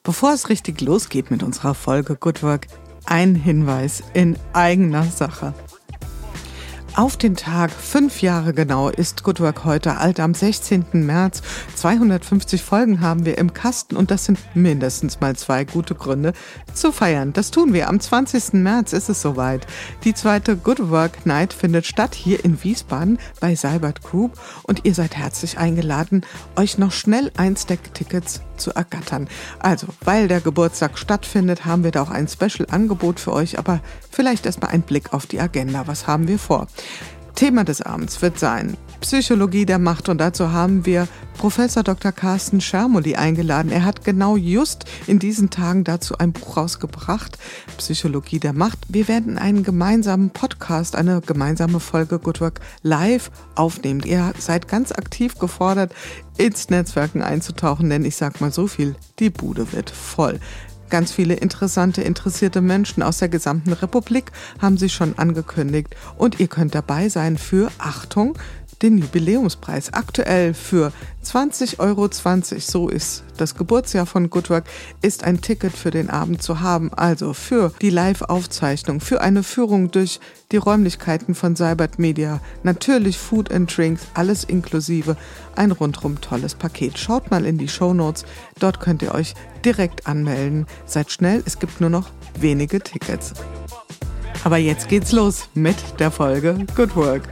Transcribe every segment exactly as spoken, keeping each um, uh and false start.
Bevor es richtig losgeht mit unserer Folge Good Work, ein Hinweis in eigener Sache. Auf den Tag, fünf Jahre genau, ist Good Work heute alt. Am sechzehnten März, zweihundertfünfzig Folgen haben wir im Kasten und das sind mindestens mal zwei gute Gründe zu feiern. Das tun wir. Am zwanzigsten März ist es soweit. Die zweite Good Work Night findet statt hier in Wiesbaden bei Seibert Group und ihr seid herzlich eingeladen, euch noch schnell ein Stack Tickets zu ergattern. Also, weil der Geburtstag stattfindet, haben wir da auch ein Special-Angebot für euch, aber vielleicht erstmal ein Blick auf die Agenda. Was haben wir vor? Thema des Abends wird sein Psychologie der Macht und dazu haben wir Professor Doktor Carsten Schermoli eingeladen. Er hat genau just in diesen Tagen dazu ein Buch rausgebracht, Psychologie der Macht. Wir werden einen gemeinsamen Podcast, eine gemeinsame Folge Good Work live aufnehmen. Ihr seid ganz aktiv gefordert, ins Netzwerken einzutauchen, denn ich sag mal so viel, die Bude wird voll. Ganz viele interessante, interessierte Menschen aus der gesamten Republik haben sich schon angekündigt. Und ihr könnt dabei sein für, Achtung, den Jubiläumspreis. Aktuell für zwanzig Euro zwanzig, so ist das Geburtsjahr von Good Work, ist ein Ticket für den Abend zu haben. Also für die Live-Aufzeichnung, für eine Führung durch die Räumlichkeiten von Seibert Media. Natürlich Food and Drinks, alles inklusive. Ein rundrum tolles Paket. Schaut mal in die Shownotes, dort könnt ihr euch direkt anmelden. Seid schnell, es gibt nur noch wenige Tickets. Aber jetzt geht's los mit der Folge Good Work.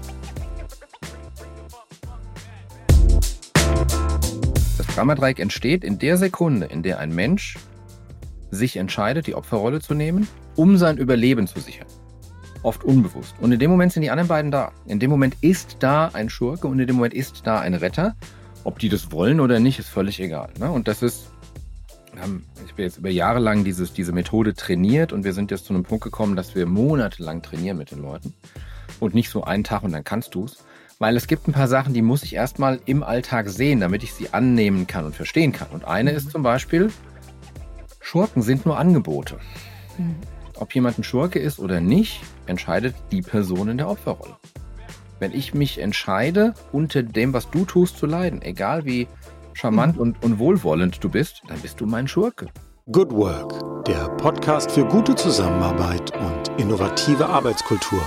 Das Dramadreieck entsteht in der Sekunde, in der ein Mensch sich entscheidet, die Opferrolle zu nehmen, um sein Überleben zu sichern. Oft unbewusst. Und in dem Moment sind die anderen beiden da. In dem Moment ist da ein Schurke und in dem Moment ist da ein Retter. Ob die das wollen oder nicht, ist völlig egal. Und das ist, ich habe jetzt über Jahre lang dieses, diese Methode trainiert und wir sind jetzt zu einem Punkt gekommen, dass wir monatelang trainieren mit den Leuten. Und nicht so einen Tag und dann kannst du es. Weil es gibt ein paar Sachen, die muss ich erstmal im Alltag sehen, damit ich sie annehmen kann und verstehen kann. Und eine ist zum Beispiel, Schurken sind nur Angebote. Mhm. Ob jemand ein Schurke ist oder nicht, entscheidet die Person in der Opferrolle. Wenn ich mich entscheide, unter dem, was du tust, zu leiden, egal wie charmant mhm. und, und wohlwollend du bist, dann bist du mein Schurke. Good Work, der Podcast für gute Zusammenarbeit und innovative Arbeitskultur.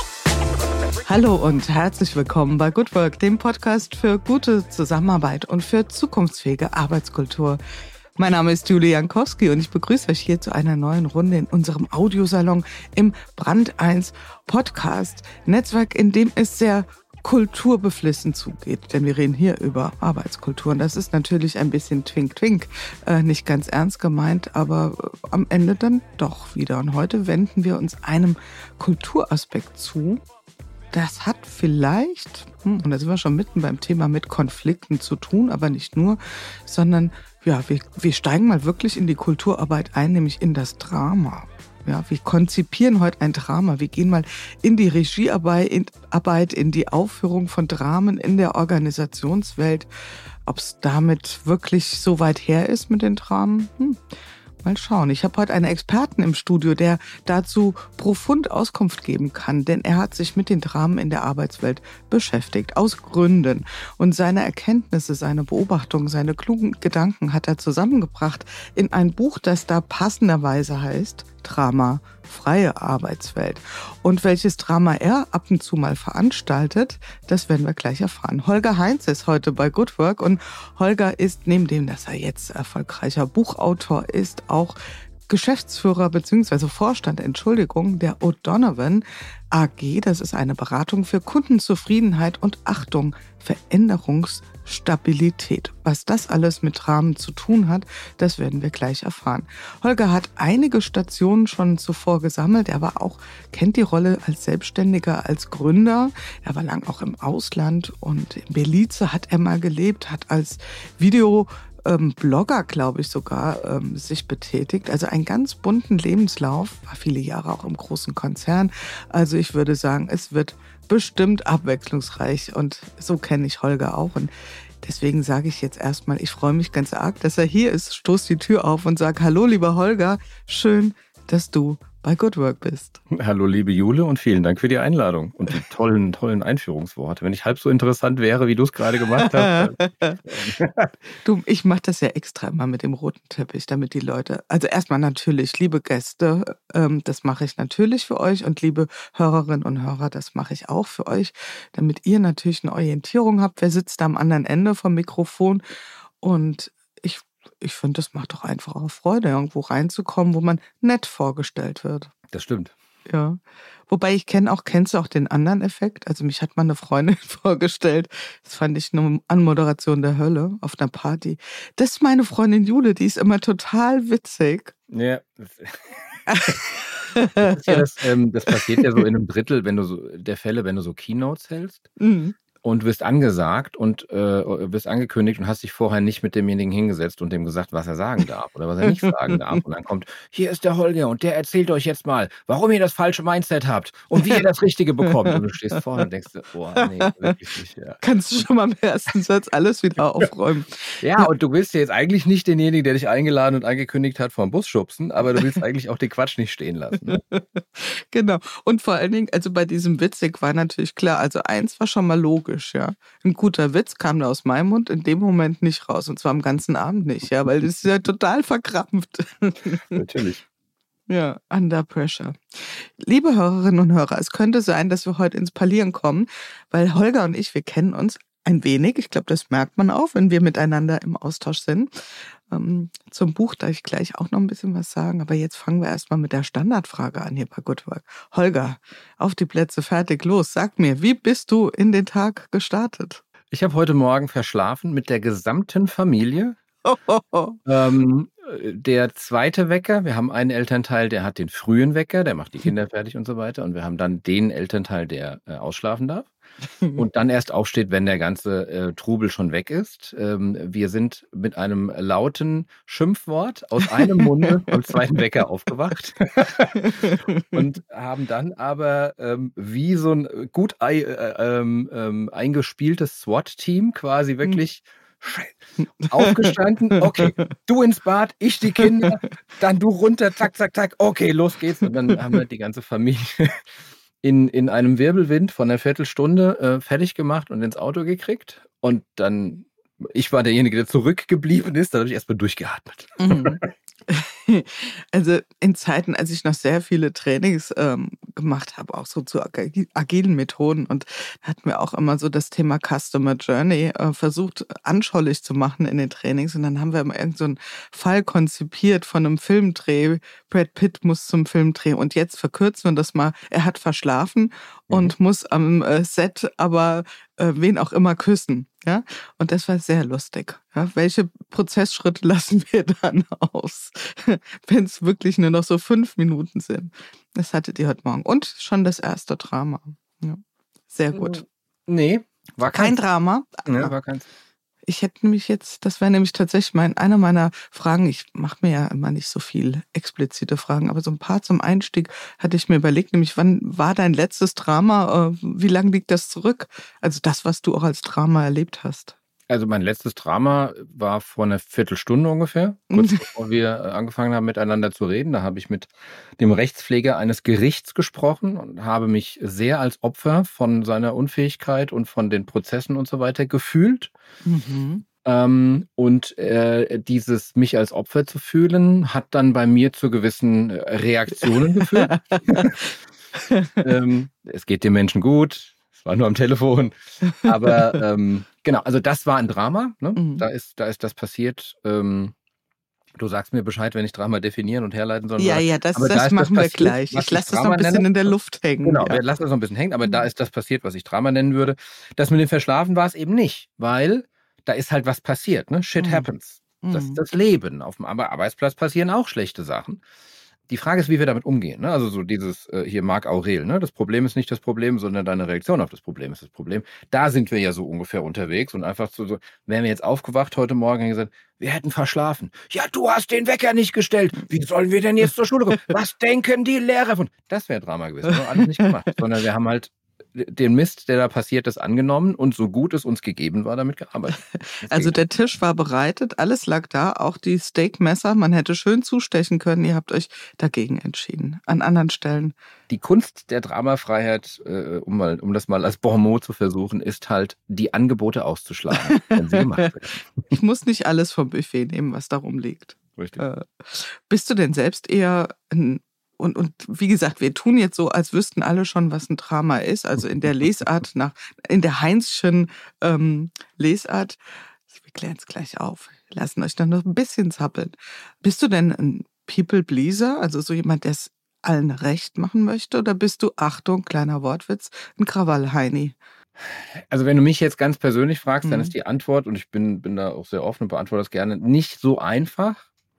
Hallo und herzlich willkommen bei Good Work, dem Podcast für gute Zusammenarbeit und für zukunftsfähige Arbeitskultur. Mein Name ist Julie Jankowski und ich begrüße euch hier zu einer neuen Runde in unserem Audiosalon im Brand eins Podcast. Netzwerk, in dem es sehr kulturbeflissen zugeht, denn wir reden hier über Arbeitskultur und das ist natürlich ein bisschen twink-twink, äh, nicht ganz ernst gemeint, aber äh, am Ende dann doch wieder. Und heute wenden wir uns einem Kulturaspekt zu. Das hat vielleicht, und da sind wir schon mitten beim Thema, mit Konflikten zu tun, aber nicht nur, sondern ja, wir, wir steigen mal wirklich in die Kulturarbeit ein, nämlich in das Drama. Ja, wir konzipieren heute ein Drama. Wir gehen mal in die Regiearbeit, in, Arbeit, in die Aufführung von Dramen in der Organisationswelt. Ob es damit wirklich so weit her ist mit den Dramen? Hm. Mal schauen. Ich habe heute einen Experten im Studio, der dazu profund Auskunft geben kann, denn er hat sich mit den Dramen in der Arbeitswelt beschäftigt, aus Gründen. Und seine Erkenntnisse, seine Beobachtungen, seine klugen Gedanken hat er zusammengebracht in ein Buch, das da passenderweise heißt Drama, freie Arbeitswelt. Und welches Drama er ab und zu mal veranstaltet, das werden wir gleich erfahren. Holger Heinz ist heute bei Good Work und Holger ist, neben dem, dass er jetzt erfolgreicher Buchautor ist, auch Geschäftsführer bzw. Vorstand, Entschuldigung, der O'Donovan A G. Das ist eine Beratung für Kundenzufriedenheit und Achtung, Veränderungsstabilität. Was das alles mit Dramen zu tun hat, das werden wir gleich erfahren. Holger hat einige Stationen schon zuvor gesammelt. Er war auch, kennt die Rolle als Selbstständiger, als Gründer. Er war lang auch im Ausland und in Belize hat er mal gelebt, hat als Video Ähm, Blogger, glaube ich sogar, ähm, sich betätigt. Also einen ganz bunten Lebenslauf, war viele Jahre auch im großen Konzern. Also ich würde sagen, es wird bestimmt abwechslungsreich und so kenne ich Holger auch. Und deswegen sage ich jetzt erstmal, ich freue mich ganz arg, dass er hier ist, stoße die Tür auf und sage, hallo lieber Holger, schön, dass du bei Good Work bist. Hallo liebe Jule und vielen Dank für die Einladung und die tollen, tollen Einführungsworte. Wenn ich halb so interessant wäre, wie du es gerade gemacht hast. Du, ich mache das ja extra mal mit dem roten Teppich, damit die Leute, also erstmal natürlich, liebe Gäste, ähm, das mache ich natürlich für euch und liebe Hörerinnen und Hörer, das mache ich auch für euch, damit ihr natürlich eine Orientierung habt, wer sitzt da am anderen Ende vom Mikrofon und ich Ich finde, das macht doch einfach auch Freude, irgendwo reinzukommen, wo man nett vorgestellt wird. Das stimmt. Ja. Wobei ich kenne auch, kennst du auch den anderen Effekt? Also mich hat mal eine Freundin vorgestellt, das fand ich eine Anmoderation der Hölle auf einer Party. Das ist meine Freundin Jule, die ist immer total witzig. Ja. Das, ist ja das, ähm, das passiert ja so in einem Drittel wenn du so, der Fälle, wenn du so Keynotes hältst. Mhm. Und wirst angesagt und äh, wirst angekündigt und hast dich vorher nicht mit demjenigen hingesetzt und dem gesagt, was er sagen darf oder was er nicht sagen darf. Und dann kommt, hier ist der Holger und der erzählt euch jetzt mal, warum ihr das falsche Mindset habt und wie ihr das Richtige bekommt. Und du stehst vorne und denkst, boah, nee, wirklich nicht. Ja. Kannst du schon mal im ersten Satz alles wieder aufräumen. Ja, und du willst ja jetzt eigentlich nicht denjenigen, der dich eingeladen und angekündigt hat, vom Bus schubsen, aber du willst eigentlich auch den Quatsch nicht stehen lassen. Ne? Genau. Und vor allen Dingen, also bei diesem Witzig war natürlich klar, also eins war schon mal logisch. Ja. Ein guter Witz kam da aus meinem Mund in dem Moment nicht raus. Und zwar am ganzen Abend nicht, ja, weil das ist ja total verkrampft. Natürlich. Ja, under pressure. Liebe Hörerinnen und Hörer, es könnte sein, dass wir heute ins Parlieren kommen, weil Holger und ich, wir kennen uns ein wenig. Ich glaube, das merkt man auch, wenn wir miteinander im Austausch sind. Ähm, zum Buch darf ich gleich auch noch ein bisschen was sagen, aber jetzt fangen wir erstmal mit der Standardfrage an hier bei Good Work. Holger, auf die Plätze, fertig, los. Sag mir, wie bist du in den Tag gestartet? Ich habe heute Morgen verschlafen mit der gesamten Familie. Oh, oh, oh. Ähm, der zweite Wecker, wir haben einen Elternteil, der hat den frühen Wecker, der macht die Kinder fertig und so weiter. Und wir haben dann den Elternteil, der äh, ausschlafen darf. Und dann erst aufsteht, wenn der ganze äh, Trubel schon weg ist. Ähm, wir sind mit einem lauten Schimpfwort aus einem Munde am zweiten Wecker aufgewacht und haben dann aber ähm, wie so ein gut äh, äh, äh, eingespieltes SWAT-Team quasi wirklich aufgestanden. Okay, du ins Bad, ich die Kinder, dann du runter, zack, zack, zack. Okay, los geht's. Und dann haben wir die ganze Familie In, in einem Wirbelwind von einer Viertelstunde äh, fertig gemacht und ins Auto gekriegt. Und dann, ich war derjenige, der zurückgeblieben ist, da habe ich erstmal durchgeatmet. Mhm. Also in Zeiten, als ich noch sehr viele Trainings ähm, gemacht habe, auch so zu agilen Methoden, und da hatten wir auch immer so das Thema Customer Journey äh, versucht anschaulich zu machen in den Trainings, und dann haben wir immer irgend so einen Fall konzipiert von einem Filmdreh. Brad Pitt muss zum Filmdreh und jetzt verkürzen wir das mal, er hat verschlafen und mhm. muss am äh, Set aber äh, wen auch immer küssen. Ja, und das war sehr lustig. Ja, welche Prozessschritte lassen wir dann aus, wenn es wirklich nur noch so fünf Minuten sind? Das hattet ihr heute Morgen. Und schon das erste Drama. Ja, sehr gut. Nee, war kein Drama. Nee, war keins. Ich hätte nämlich jetzt, das wäre nämlich tatsächlich mein, eine meiner Fragen, ich mache mir ja immer nicht so viel explizite Fragen, aber so ein paar zum Einstieg hatte ich mir überlegt, nämlich wann war dein letztes Drama, wie lange liegt das zurück? Also das, was du auch als Drama erlebt hast. Also mein letztes Drama war vor einer Viertelstunde ungefähr, kurz bevor wir angefangen haben miteinander zu reden. Da habe ich mit dem Rechtspfleger eines Gerichts gesprochen und habe mich sehr als Opfer von seiner Unfähigkeit und von den Prozessen und so weiter gefühlt. Mhm. Ähm, und äh, dieses mich als Opfer zu fühlen, hat dann bei mir zu gewissen Reaktionen geführt. ähm, es geht dem Menschen gut. War nur am Telefon. Aber ähm, genau, also das war ein Drama. Ne? Mhm. Da ist, da ist das passiert. Ähm, du sagst mir Bescheid, wenn ich Drama definieren und herleiten soll. Ja, ja, das, das da machen das wir passiert, gleich. Ich lasse das noch ein bisschen nenne. in der Luft hängen. Genau, ja. wir lassen das noch ein bisschen hängen, aber mhm. da ist das passiert, was ich Drama nennen würde. Das mit dem Verschlafen war es eben nicht, weil da ist halt was passiert. Ne? Shit mhm. happens. Das ist das Leben. Auf dem Arbeitsplatz passieren auch schlechte Sachen. Die Frage ist, wie wir damit umgehen. Ne? Also so dieses äh, hier Marc Aurel. Ne? Das Problem ist nicht das Problem, sondern deine Reaktion auf das Problem ist das Problem. Da sind wir ja so ungefähr unterwegs und einfach so, so wären wir jetzt aufgewacht heute Morgen und gesagt, wir hätten verschlafen. Ja, du hast den Wecker nicht gestellt. Wie sollen wir denn jetzt zur Schule kommen? Was denken die Lehrer von? Das wäre Drama gewesen. Wir haben alles nicht gemacht, sondern wir haben halt den Mist, der da passiert ist, angenommen und so gut es uns gegeben war, damit gearbeitet. Also der Tisch war bereitet, alles lag da, auch die Steakmesser, man hätte schön zustechen können, ihr habt euch dagegen entschieden, an anderen Stellen. Die Kunst der Dramafreiheit, äh, um, mal, um das mal als Bonmot zu versuchen, ist halt, die Angebote auszuschlagen, wenn sie gemacht werden. Ich muss nicht alles vom Buffet nehmen, was darum liegt. Richtig. Äh, bist du denn selbst eher ein Und, und wie gesagt, wir tun jetzt so, als wüssten alle schon, was ein Drama ist. Also in der Lesart, nach, in der Heinzschen ähm, Lesart. Wir klären es gleich auf. Wir lassen euch dann noch ein bisschen zappeln. Bist du denn ein People-Pleaser? Also so jemand, der es allen recht machen möchte? Oder bist du, Achtung, kleiner Wortwitz, ein Krawall-Heini? Also wenn du mich jetzt ganz persönlich fragst, Mhm. dann ist die Antwort, und ich bin, bin da auch sehr offen und beantworte das gerne, nicht so einfach.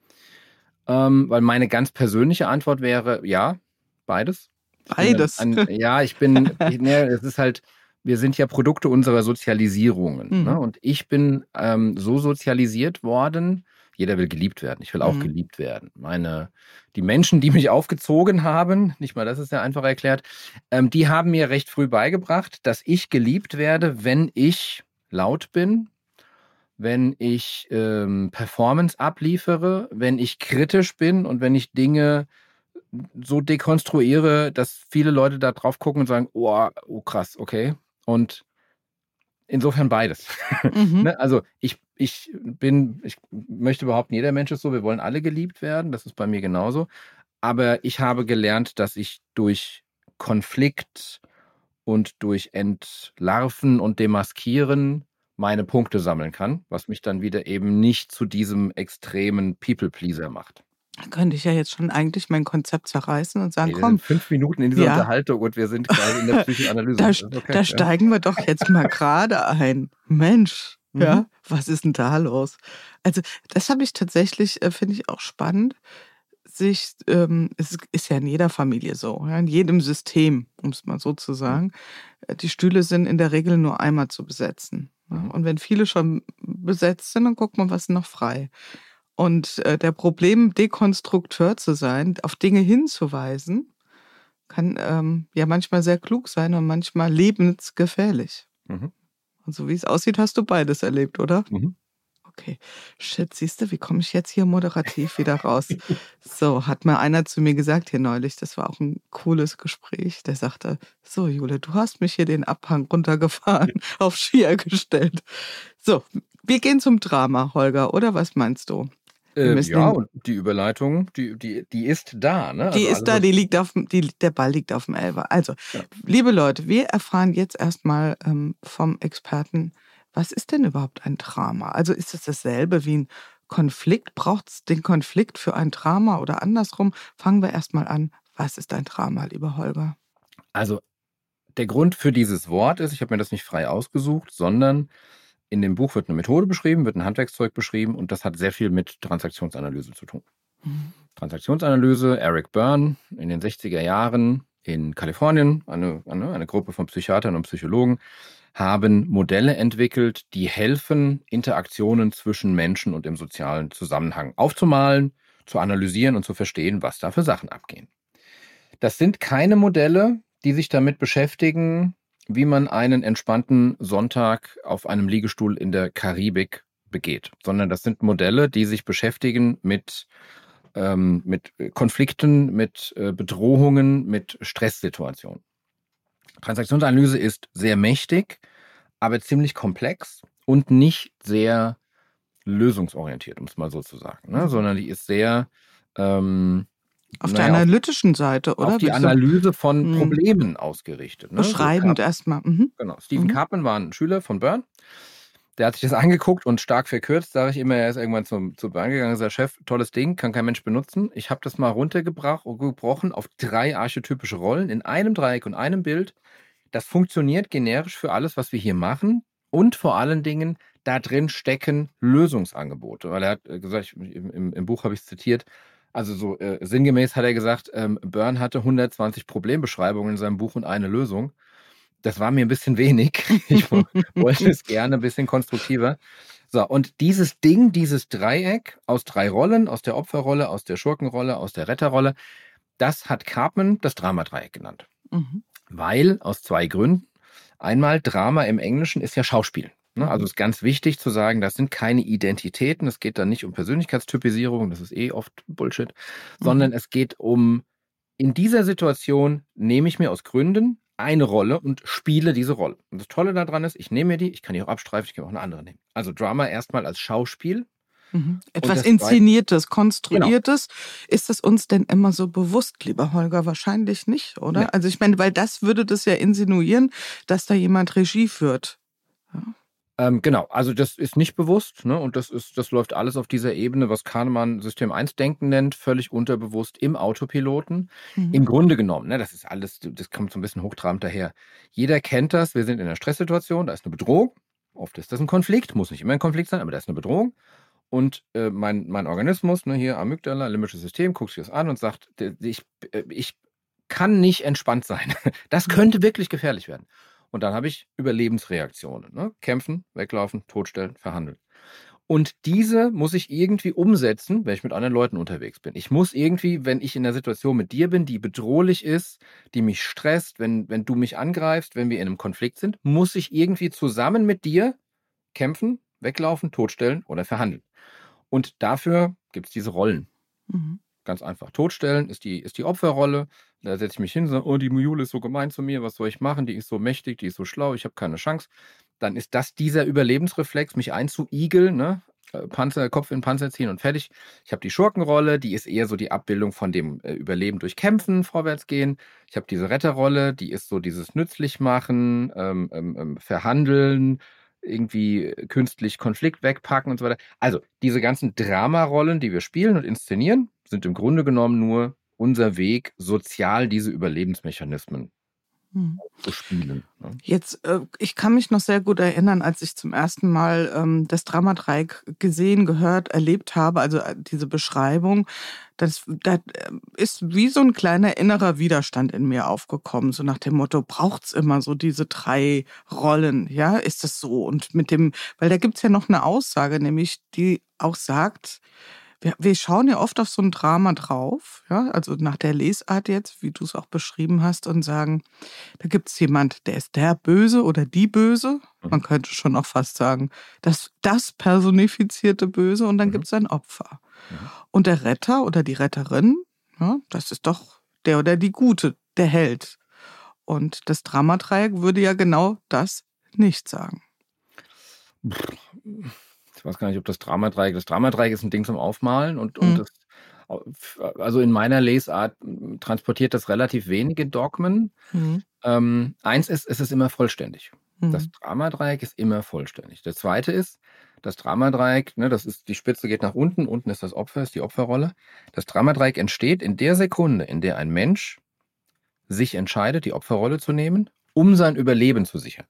Ähm, weil meine ganz persönliche Antwort wäre, ja, beides. Beides? Ein, ein, ja, ich bin, ich, ne, es ist halt, wir sind ja Produkte unserer Sozialisierungen. Mhm. Ne? Und ich bin ähm, so sozialisiert worden, jeder will geliebt werden, ich will auch Mhm. geliebt werden. Meine, die Menschen, die mich aufgezogen haben, nicht mal das ist ja einfach erklärt, ähm, die haben mir recht früh beigebracht, dass ich geliebt werde, wenn ich laut bin, wenn ich ähm, Performance abliefere, wenn ich kritisch bin und wenn ich Dinge so dekonstruiere, dass viele Leute da drauf gucken und sagen, oh, oh krass, okay. Und insofern beides. Mhm. Ne? Also ich, ich bin, ich möchte behaupten, jeder Mensch ist so, wir wollen alle geliebt werden, das ist bei mir genauso. Aber ich habe gelernt, dass ich durch Konflikt und durch Entlarven und Demaskieren meine Punkte sammeln kann, was mich dann wieder eben nicht zu diesem extremen People-Pleaser macht. Da könnte ich ja jetzt schon eigentlich mein Konzept zerreißen und sagen, Hey, komm, fünf Minuten in dieser Ja. Unterhaltung und wir sind quasi in der Psychoanalyse. da, Das ist okay, da ja. steigen wir doch jetzt mal gerade ein. Mensch, Mhm. ja, was ist denn da los? Also das habe ich tatsächlich, äh, finde ich auch spannend, sich, ähm, es ist ja in jeder Familie so, ja, in jedem System, um es mal so zu sagen, äh, die Stühle sind in der Regel nur einmal zu besetzen. Ja? Mhm. Und wenn viele schon besetzt sind, dann guckt man, was ist noch frei. Und äh, der Problem-Dekonstrukteur zu sein, auf Dinge hinzuweisen, kann ähm, ja manchmal sehr klug sein und manchmal lebensgefährlich. Mhm. Und so wie es aussieht, hast du beides erlebt, oder? Mhm. Okay. Shit, siehst du, wie komme ich jetzt hier moderativ wieder raus? So, hat mal einer zu mir gesagt hier neulich, das war auch ein cooles Gespräch, der sagte, so Jule, du hast mich hier den Abhang runtergefahren, auf Skier gestellt. So, wir gehen zum Drama, Holger, oder was meinst du? Wir Äh, müssen ja, den- und die Überleitung, die, die, die ist da. Ne? Die Also ist da, alles, die liegt auf dem, die, der Ball liegt auf dem Elfer. Also, Ja. liebe Leute, wir erfahren jetzt erstmal ähm, vom Experten, was ist denn überhaupt ein Drama? Also ist es dasselbe wie ein Konflikt? Braucht es den Konflikt für ein Drama oder andersrum? Fangen wir erstmal an. Was ist ein Drama, lieber Holger? Also der Grund für dieses Wort ist, ich habe mir das nicht frei ausgesucht, sondern in dem Buch wird eine Methode beschrieben, wird ein Handwerkszeug beschrieben und das hat sehr viel mit Transaktionsanalyse zu tun. Mhm. Transaktionsanalyse, Eric Berne in den sechziger Jahren in Kalifornien, eine, eine, eine Gruppe von Psychiatern und Psychologen, haben Modelle entwickelt, die helfen, Interaktionen zwischen Menschen und im sozialen Zusammenhang aufzumalen, zu analysieren und zu verstehen, was da für Sachen abgehen. Das sind keine Modelle, die sich damit beschäftigen, wie man einen entspannten Sonntag auf einem Liegestuhl in der Karibik begeht, sondern das sind Modelle, die sich beschäftigen mit, ähm, mit Konflikten, mit äh, Bedrohungen, mit Stresssituationen. Transaktionsanalyse ist sehr mächtig, aber ziemlich komplex und nicht sehr lösungsorientiert, um es mal so zu sagen, ne? Mhm. Sondern die ist sehr ähm, Auf naja, der analytischen Seite, oder? auf die Würdest du- Analyse von Mhm. Problemen ausgerichtet. Ne? So Beschreibend Karp- erstmal. Mhm. Genau. Stephen Mhm. Karpman war ein Schüler von Berne. Der hat sich das angeguckt und stark verkürzt, sage ich immer, er ist irgendwann zum, zu Berne gegangen und sagt, Chef, tolles Ding, kann kein Mensch benutzen. Ich habe das mal runtergebrochen auf drei archetypische Rollen in einem Dreieck und einem Bild. Das funktioniert generisch für alles, was wir hier machen. Und vor allen Dingen, da drin stecken Lösungsangebote. Weil er hat gesagt, ich, im, im, im Buch habe ich es zitiert, also so äh, sinngemäß hat er gesagt, ähm, Berne hatte hundertzwanzig Problembeschreibungen in seinem Buch und eine Lösung. Das war mir ein bisschen wenig. Ich wollte es gerne ein bisschen konstruktiver. So, und dieses Ding, dieses Dreieck aus drei Rollen, aus der Opferrolle, aus der Schurkenrolle, aus der Retterrolle, das hat Karpman das Dramadreieck genannt. Mhm. Weil, aus zwei Gründen, Einmal Drama im Englischen ist ja Schauspiel. Ne? Also es ist ganz wichtig zu sagen, das sind keine Identitäten. Es geht dann nicht um Persönlichkeitstypisierung, das ist eh oft Bullshit, mhm. sondern es geht um, in dieser Situation nehme ich mir aus Gründen eine Rolle und spiele diese Rolle. Und das Tolle daran ist, ich nehme mir die, ich kann die auch abstreifen, ich kann auch eine andere nehmen. Also Drama erstmal als Schauspiel. Mhm. Etwas Inszeniertes, Konstruiertes. Genau. Ist das uns denn immer so bewusst, lieber Holger? Wahrscheinlich nicht, oder? Nee. Also ich meine, weil das würde das ja insinuieren, dass da jemand Regie führt. Ja. Ähm, genau, also das ist nicht bewusst, ne? Und das ist, das läuft alles auf dieser Ebene, was Kahnemann System eins Denken nennt, völlig unterbewusst im Autopiloten. Mhm. Im Grunde genommen, ne, das ist alles, das kommt so ein bisschen hochtrabend daher. Jeder kennt das, wir sind in einer Stresssituation, da ist eine Bedrohung. Oft ist das ein Konflikt, muss nicht immer ein Konflikt sein, aber da ist eine Bedrohung. Und äh, mein, mein Organismus, ne, hier Amygdala, limbisches System, guckt sich das an und sagt, ich, ich kann nicht entspannt sein. Das könnte wirklich gefährlich werden. Und dann habe ich Überlebensreaktionen. Ne? Kämpfen, weglaufen, totstellen, verhandeln. Und diese muss ich irgendwie umsetzen, wenn ich mit anderen Leuten unterwegs bin. Ich muss irgendwie, wenn ich in einer Situation mit dir bin, die bedrohlich ist, die mich stresst, wenn, wenn du mich angreifst, wenn wir in einem Konflikt sind, muss ich irgendwie zusammen mit dir kämpfen, weglaufen, totstellen oder verhandeln. Und dafür gibt es diese Rollen. Mhm. Ganz einfach. Totstellen ist die, ist die Opferrolle. Da setze ich mich hin und sage, oh, die Jule ist so gemein zu mir, was soll ich machen? Die ist so mächtig, die ist so schlau, ich habe keine Chance. Dann ist das dieser Überlebensreflex, mich einzuigeln, ne? Panzer, Kopf in den Panzer ziehen und fertig. Ich habe die Schurkenrolle, die ist eher so die Abbildung von dem äh, Überleben durch Kämpfen, vorwärts gehen. Ich habe diese Retterrolle, die ist so dieses Nützlichmachen, ähm, ähm, Verhandeln, irgendwie künstlich Konflikt wegpacken und so weiter. Also diese ganzen Dramarollen, die wir spielen und inszenieren, sind im Grunde genommen nur unser Weg, sozial diese Überlebensmechanismen hm. zu spielen. Ne? Jetzt, äh, ich kann mich noch sehr gut erinnern, als ich zum ersten Mal ähm, das Dramadreieck gesehen, gehört, erlebt habe, also äh, diese Beschreibung, das, das ist wie so ein kleiner innerer Widerstand in mir aufgekommen, so nach dem Motto, braucht's immer so diese drei Rollen, ja, ist das so? Und mit dem, weil da gibt's ja noch eine Aussage, nämlich die auch sagt, Wir, wir schauen ja oft auf so ein Drama drauf, ja, also nach der Lesart jetzt, wie du es auch beschrieben hast, und sagen, da gibt es jemand, der ist der Böse oder die Böse. Man könnte schon auch fast sagen, das, das personifizierte Böse, und dann mhm. gibt es ein Opfer. Mhm. Und der Retter oder die Retterin, ja, das ist doch der oder die Gute, der Held. Und das Dramadreieck würde ja genau das nicht sagen. Ich weiß gar nicht, ob das Dramadreieck, das Dramadreieck ist ein Ding zum Aufmalen und, und mhm. das, also in meiner Lesart transportiert das relativ wenige Dogmen. Mhm. Ähm, eins ist, es ist immer vollständig. Mhm. Das Dramadreieck ist immer vollständig. Das zweite ist, das Dramadreieck, ne, das ist, die Spitze geht nach unten, unten ist das Opfer, ist die Opferrolle. Das Dramadreieck entsteht in der Sekunde, in der ein Mensch sich entscheidet, die Opferrolle zu nehmen, um sein Überleben zu sichern.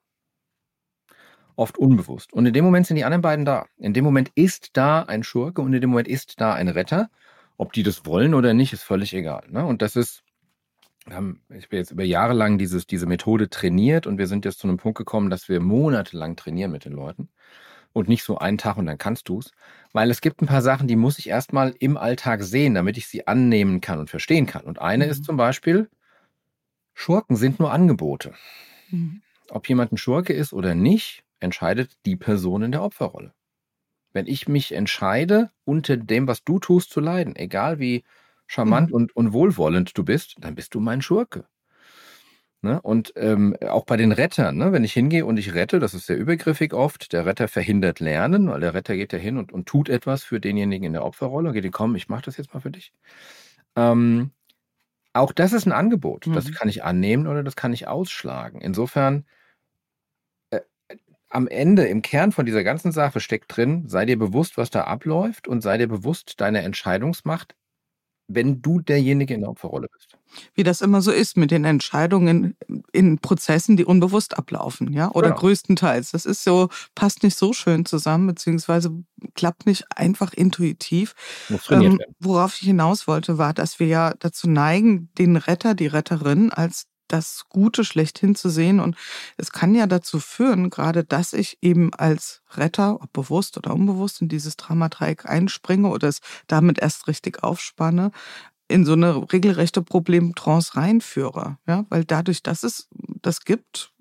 Oft unbewusst. Und in dem Moment sind die anderen beiden da. In dem Moment ist da ein Schurke und in dem Moment ist da ein Retter. Ob die das wollen oder nicht, ist völlig egal. Ne? Und das ist, ich habe jetzt über Jahre lang dieses, diese Methode trainiert und wir sind jetzt zu einem Punkt gekommen, dass wir monatelang trainieren mit den Leuten. Und nicht so einen Tag und dann kannst du es. Weil es gibt ein paar Sachen, die muss ich erstmal im Alltag sehen, damit ich sie annehmen kann und verstehen kann. Und eine mhm. ist zum Beispiel, Schurken sind nur Angebote. Mhm. Ob jemand ein Schurke ist oder nicht, entscheidet die Person in der Opferrolle. Wenn ich mich entscheide, unter dem, was du tust, zu leiden, egal wie charmant mhm. und, und wohlwollend du bist, dann bist du mein Schurke. Ne? Und ähm, auch bei den Rettern, ne? Wenn ich hingehe und ich rette, das ist sehr übergriffig oft, der Retter verhindert Lernen, weil der Retter geht ja hin und, und tut etwas für denjenigen in der Opferrolle, geht, komm, ich mache das jetzt mal für dich. Ähm, auch das ist ein Angebot, mhm. das kann ich annehmen oder das kann ich ausschlagen. Insofern, äh, am Ende, im Kern von dieser ganzen Sache steckt drin, sei dir bewusst, was da abläuft und sei dir bewusst deiner Entscheidungsmacht, wenn du derjenige in der Opferrolle bist. Wie das immer so ist mit den Entscheidungen in Prozessen, die unbewusst ablaufen, ja, oder genau. größtenteils. Das ist so, passt nicht so schön zusammen, beziehungsweise klappt nicht einfach intuitiv. Muss trainiert werden. Ähm, worauf ich hinaus wollte, war, dass wir ja dazu neigen, den Retter, die Retterin als das Gute schlechthin zu sehen. Und es kann ja dazu führen, gerade dass ich eben als Retter, ob bewusst oder unbewusst, in dieses Dramadreieck einspringe oder es damit erst richtig aufspanne, in so eine regelrechte Problemtrance reinführe. Ja? Weil dadurch, dass es das gibt,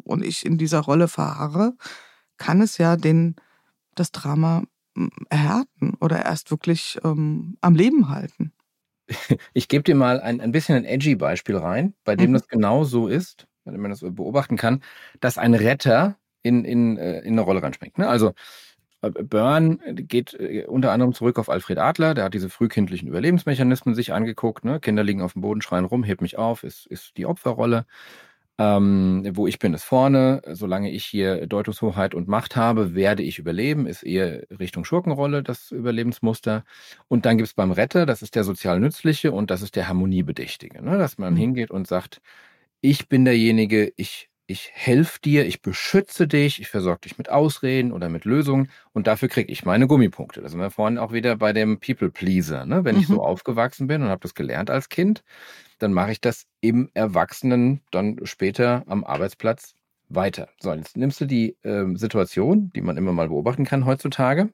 und ich in dieser Rolle verharre, kann es ja den, das Drama erhärten oder erst wirklich ähm, am Leben halten. Ich gebe dir mal ein, ein bisschen ein edgy Beispiel rein, bei dem mhm. das genau so ist, bei dem man das beobachten kann, dass ein Retter in, in, in eine Rolle reinspringt. Ne? Also Byrne geht unter anderem zurück auf Alfred Adler, der hat diese frühkindlichen Überlebensmechanismen sich angeguckt. Ne? Kinder liegen auf dem Boden, schreien rum, heb mich auf, ist, ist die Opferrolle. Ähm, wo ich bin, ist vorne. Solange ich hier Deutungshoheit und Macht habe, werde ich überleben, ist eher Richtung Schurkenrolle das Überlebensmuster. Und dann gibt es beim Retter, das ist der sozial Nützliche und das ist der Harmoniebedächtige. Ne? Dass man mhm. hingeht und sagt, ich bin derjenige, ich Ich helfe dir, ich beschütze dich, ich versorge dich mit Ausreden oder mit Lösungen und dafür kriege ich meine Gummipunkte. Da sind wir vorhin auch wieder bei dem People-Pleaser. Ne? Wenn mhm. ich so aufgewachsen bin und habe das gelernt als Kind, dann mache ich das im Erwachsenen dann später am Arbeitsplatz weiter. So, jetzt nimmst du die äh, Situation, die man immer mal beobachten kann heutzutage.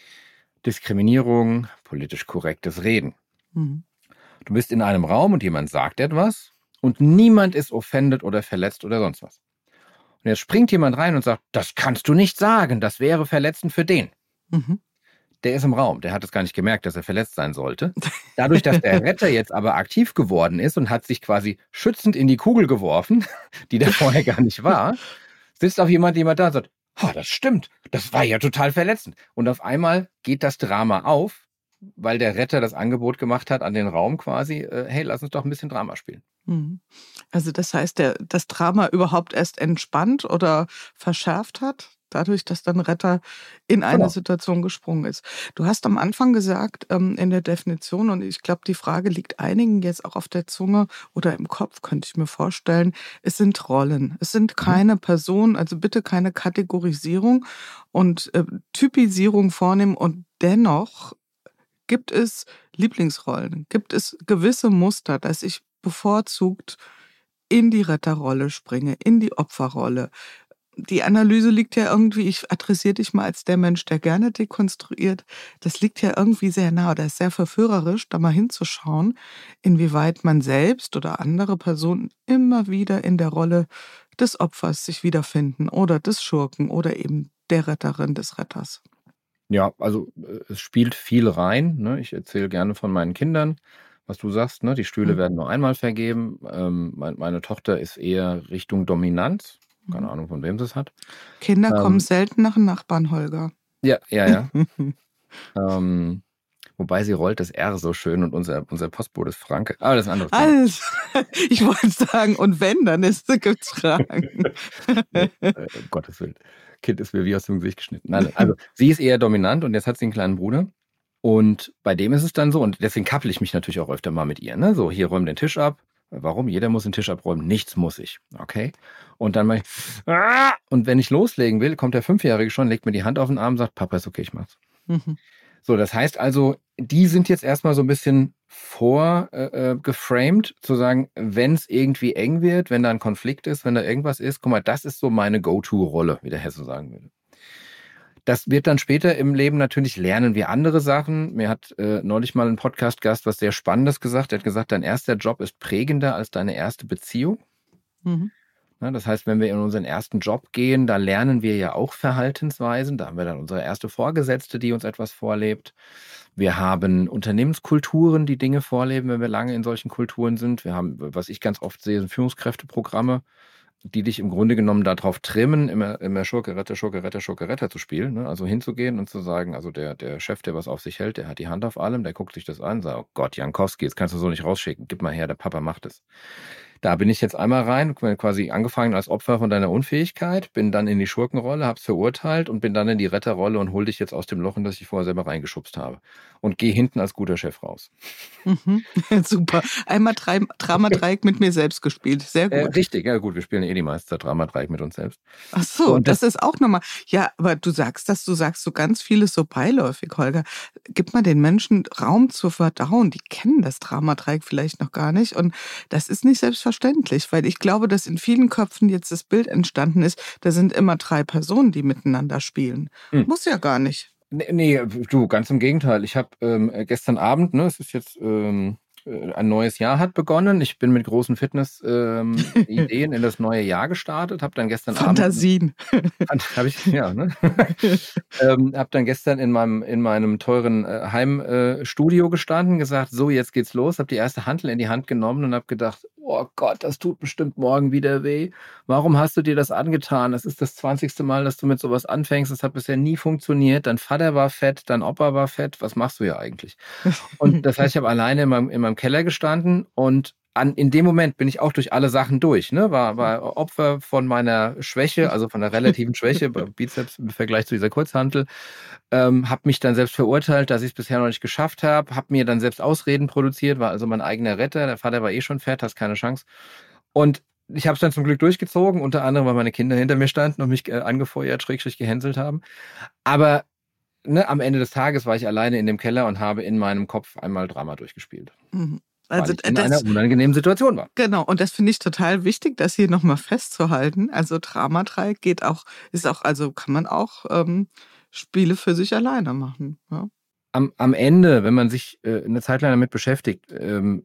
Diskriminierung, politisch korrektes Reden. Mhm. Du bist in einem Raum und jemand sagt etwas und niemand ist offended oder verletzt oder sonst was. Und jetzt springt jemand rein und sagt, das kannst du nicht sagen, das wäre verletzend für den. Mhm. Der ist im Raum, der hat es gar nicht gemerkt, dass er verletzt sein sollte. Dadurch, dass der Retter jetzt aber aktiv geworden ist und hat sich quasi schützend in die Kugel geworfen, die da vorher gar nicht war, sitzt auf jemand, jemand da und sagt, oh, das stimmt, das war ja total verletzend. Und auf einmal geht das Drama auf, weil der Retter das Angebot gemacht hat an den Raum quasi, äh, hey, lass uns doch ein bisschen Drama spielen. Also das heißt, der, das Drama überhaupt erst entspannt oder verschärft hat, dadurch, dass dann Retter in eine genau. Situation gesprungen ist. Du hast am Anfang gesagt, ähm, in der Definition, und ich glaube, die Frage liegt einigen jetzt auch auf der Zunge oder im Kopf, könnte ich mir vorstellen, es sind Rollen. Es sind keine mhm. Personen, also bitte keine Kategorisierung und äh, Typisierung vornehmen und dennoch gibt es Lieblingsrollen, gibt es gewisse Muster, dass ich bevorzugt in die Retterrolle springe, in die Opferrolle. Die Analyse liegt ja irgendwie, ich adressiere dich mal als der Mensch, der gerne dekonstruiert, das liegt ja irgendwie sehr nah oder ist sehr verführerisch, da mal hinzuschauen, inwieweit man selbst oder andere Personen immer wieder in der Rolle des Opfers sich wiederfinden oder des Schurken oder eben der Retterin, des Retters. Ja, also es spielt viel rein. Ne? Ich erzähle gerne von meinen Kindern, was du sagst, ne? Die Stühle mhm. werden nur einmal vergeben. Ähm, mein, meine Tochter ist eher Richtung Dominanz. Keine mhm. Ahnung, von wem sie es hat. Kinder ähm, kommen selten nach dem Nachbarn, Holger. Ja, ja, ja. ähm, wobei sie rollt das R so schön und unser, unser Postbote ist Franke. Aber das ist ein anderes Thema. Also, ich wollte sagen, und wenn, dann gibt es Fragen. nee, äh, um Gottes Willen. Kind ist mir wie aus dem Gesicht geschnitten. Nein, also sie ist eher dominant und jetzt hat sie einen kleinen Bruder. Und bei dem ist es dann so, und deswegen kappel ich mich natürlich auch öfter mal mit ihr. Ne? So, hier räum den Tisch ab. Warum? Jeder muss den Tisch abräumen. Nichts muss ich. Okay? Und dann mache ich, ah! Und wenn ich loslegen will, kommt der Fünfjährige schon, legt mir die Hand auf den Arm und sagt, Papa, ist okay, ich mach's. Mhm. So, das heißt also, die sind jetzt erstmal so ein bisschen vorgeframed, äh, zu sagen, wenn es irgendwie eng wird, wenn da ein Konflikt ist, wenn da irgendwas ist, guck mal, das ist so meine Go-To-Rolle, wie der Hesse sagen würde. Das wird dann später im Leben natürlich, lernen wir andere Sachen. Mir hat äh, neulich mal ein Podcast-Gast was sehr Spannendes gesagt. Er hat gesagt, dein erster Job ist prägender als deine erste Beziehung. Mhm. Ja, das heißt, wenn wir in unseren ersten Job gehen, da lernen wir ja auch Verhaltensweisen. Da haben wir dann unsere erste Vorgesetzte, die uns etwas vorlebt. Wir haben Unternehmenskulturen, die Dinge vorleben, wenn wir lange in solchen Kulturen sind. Wir haben, was ich ganz oft sehe, sind Führungskräfteprogramme, die dich im Grunde genommen darauf trimmen, immer, immer Schurke, Retter, Schurke, Retter, Schurke, Retter zu spielen. Ne? Also hinzugehen und zu sagen, also der, der Chef, der was auf sich hält, der hat die Hand auf allem, der guckt sich das an, sagt, oh Gott, Jankowski, jetzt kannst du so nicht rausschicken, gib mal her, der Papa macht es. Da bin ich jetzt einmal rein, quasi angefangen als Opfer von deiner Unfähigkeit, bin dann in die Schurkenrolle, hab's verurteilt und bin dann in die Retterrolle und hol dich jetzt aus dem Loch, in das ich vorher selber reingeschubst habe. Und gehe hinten als guter Chef raus. Mhm. Super. Einmal Dramadreieck mit mir selbst gespielt. Sehr gut. Äh, richtig, ja gut, wir spielen eh die meiste Dramadreieck mit uns selbst. Ach so, und das, das ist auch nochmal. Ja, aber du sagst das, du sagst so ganz vieles so beiläufig, Holger. Gib mal den Menschen Raum zu verdauen. Die kennen das Dramadreieck vielleicht noch gar nicht. Und das ist nicht selbstverständlich, weil ich glaube, dass in vielen Köpfen jetzt das Bild entstanden ist, da sind immer drei Personen, die miteinander spielen. Hm. Muss ja gar nicht. Nee, nee, du, ganz im Gegenteil. Ich habe ähm, gestern Abend, ne, es ist jetzt ähm, ein neues Jahr hat begonnen. Ich bin mit großen Fitness-Ideen ähm, in das neue Jahr gestartet. Habe dann gestern Fantasien. Abend... Habe ich, ja, ne? ähm, habe dann gestern in meinem, in meinem teuren äh, Heimstudio äh, gestanden, gesagt, so, jetzt geht's los. Habe die erste Hantel in die Hand genommen und habe gedacht, oh Gott, das tut bestimmt morgen wieder weh. Warum hast du dir das angetan? Das ist das zwanzigste Mal, dass du mit sowas anfängst. Das hat bisher nie funktioniert. Dein Vater war fett, dein Opa war fett. Was machst du ja eigentlich? Und das heißt, ich habe alleine in meinem, in meinem Keller gestanden und an, in dem Moment bin ich auch durch alle Sachen durch. Ne? War, war Opfer von meiner Schwäche, also von der relativen Schwäche beim Bizeps im Vergleich zu dieser Kurzhantel. Ähm, habe mich dann selbst verurteilt, dass ich es bisher noch nicht geschafft habe. Habe mir dann selbst Ausreden produziert, war also mein eigener Retter. Der Vater war eh schon fett, hast keine Chance. Und ich habe es dann zum Glück durchgezogen, unter anderem, weil meine Kinder hinter mir standen und mich äh, angefeuert, schrägstrich gehänselt haben. Aber ne, am Ende des Tages war ich alleine in dem Keller und habe in meinem Kopf einmal Drama durchgespielt. Mhm. Also weil ich in das, einer unangenehmen Situation war. Genau, und das finde ich total wichtig, das hier nochmal festzuhalten. Also Dramadreieck geht auch, ist auch, also kann man auch ähm, Spiele für sich alleine machen. Ja. Am, am Ende, wenn man sich äh, eine Zeit lang damit beschäftigt, ähm,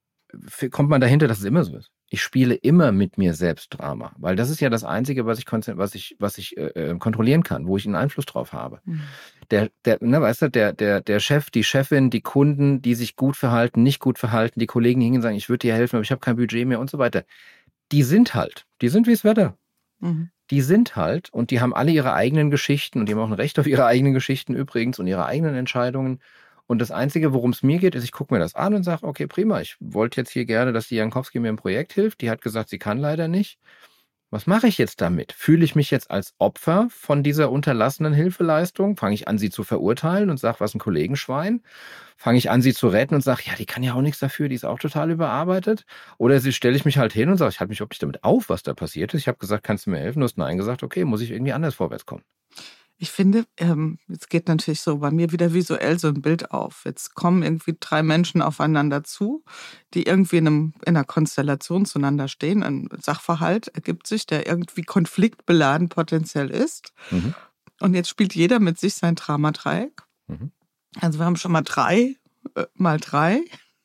kommt man dahinter, dass es immer so ist. Ich spiele immer mit mir selbst Drama, weil das ist ja das Einzige, was ich, was ich, was ich äh, kontrollieren kann, wo ich einen Einfluss drauf habe. Mhm. Der, der, ne, weißt du, der, der, der Chef, die Chefin, die Kunden, die sich gut verhalten, nicht gut verhalten, die Kollegen hingehen und sagen, ich würde dir helfen, aber ich habe kein Budget mehr und so weiter. Die sind halt, die sind wie das Wetter. Mhm. Die sind halt und die haben alle ihre eigenen Geschichten und die haben auch ein Recht auf ihre eigenen Geschichten übrigens und ihre eigenen Entscheidungen. Und das Einzige, worum es mir geht, ist, ich gucke mir das an und sage, okay, prima, ich wollte jetzt hier gerne, dass die Jankowski mir im Projekt hilft. Die hat gesagt, sie kann leider nicht. Was mache ich jetzt damit? Fühle ich mich jetzt als Opfer von dieser unterlassenen Hilfeleistung? Fange ich an, sie zu verurteilen und sage, was ein Kollegenschwein? Fange ich an, sie zu retten und sage, ja, die kann ja auch nichts dafür, die ist auch total überarbeitet? Oder stelle ich mich halt hin und sage, ich halte mich überhaupt nicht damit auf, was da passiert ist. Ich habe gesagt, kannst du mir helfen? Du hast Nein gesagt, okay, muss ich irgendwie anders vorwärts kommen. Ich finde, ähm, jetzt geht natürlich so bei mir wieder visuell so ein Bild auf. Jetzt kommen irgendwie drei Menschen aufeinander zu, die irgendwie in, einem, in einer Konstellation zueinander stehen. Ein Sachverhalt ergibt sich, der irgendwie konfliktbeladen potenziell ist. Mhm. Und jetzt spielt jeder mit sich sein Dramadreieck. Mhm. Also wir haben schon mal drei, äh, mal drei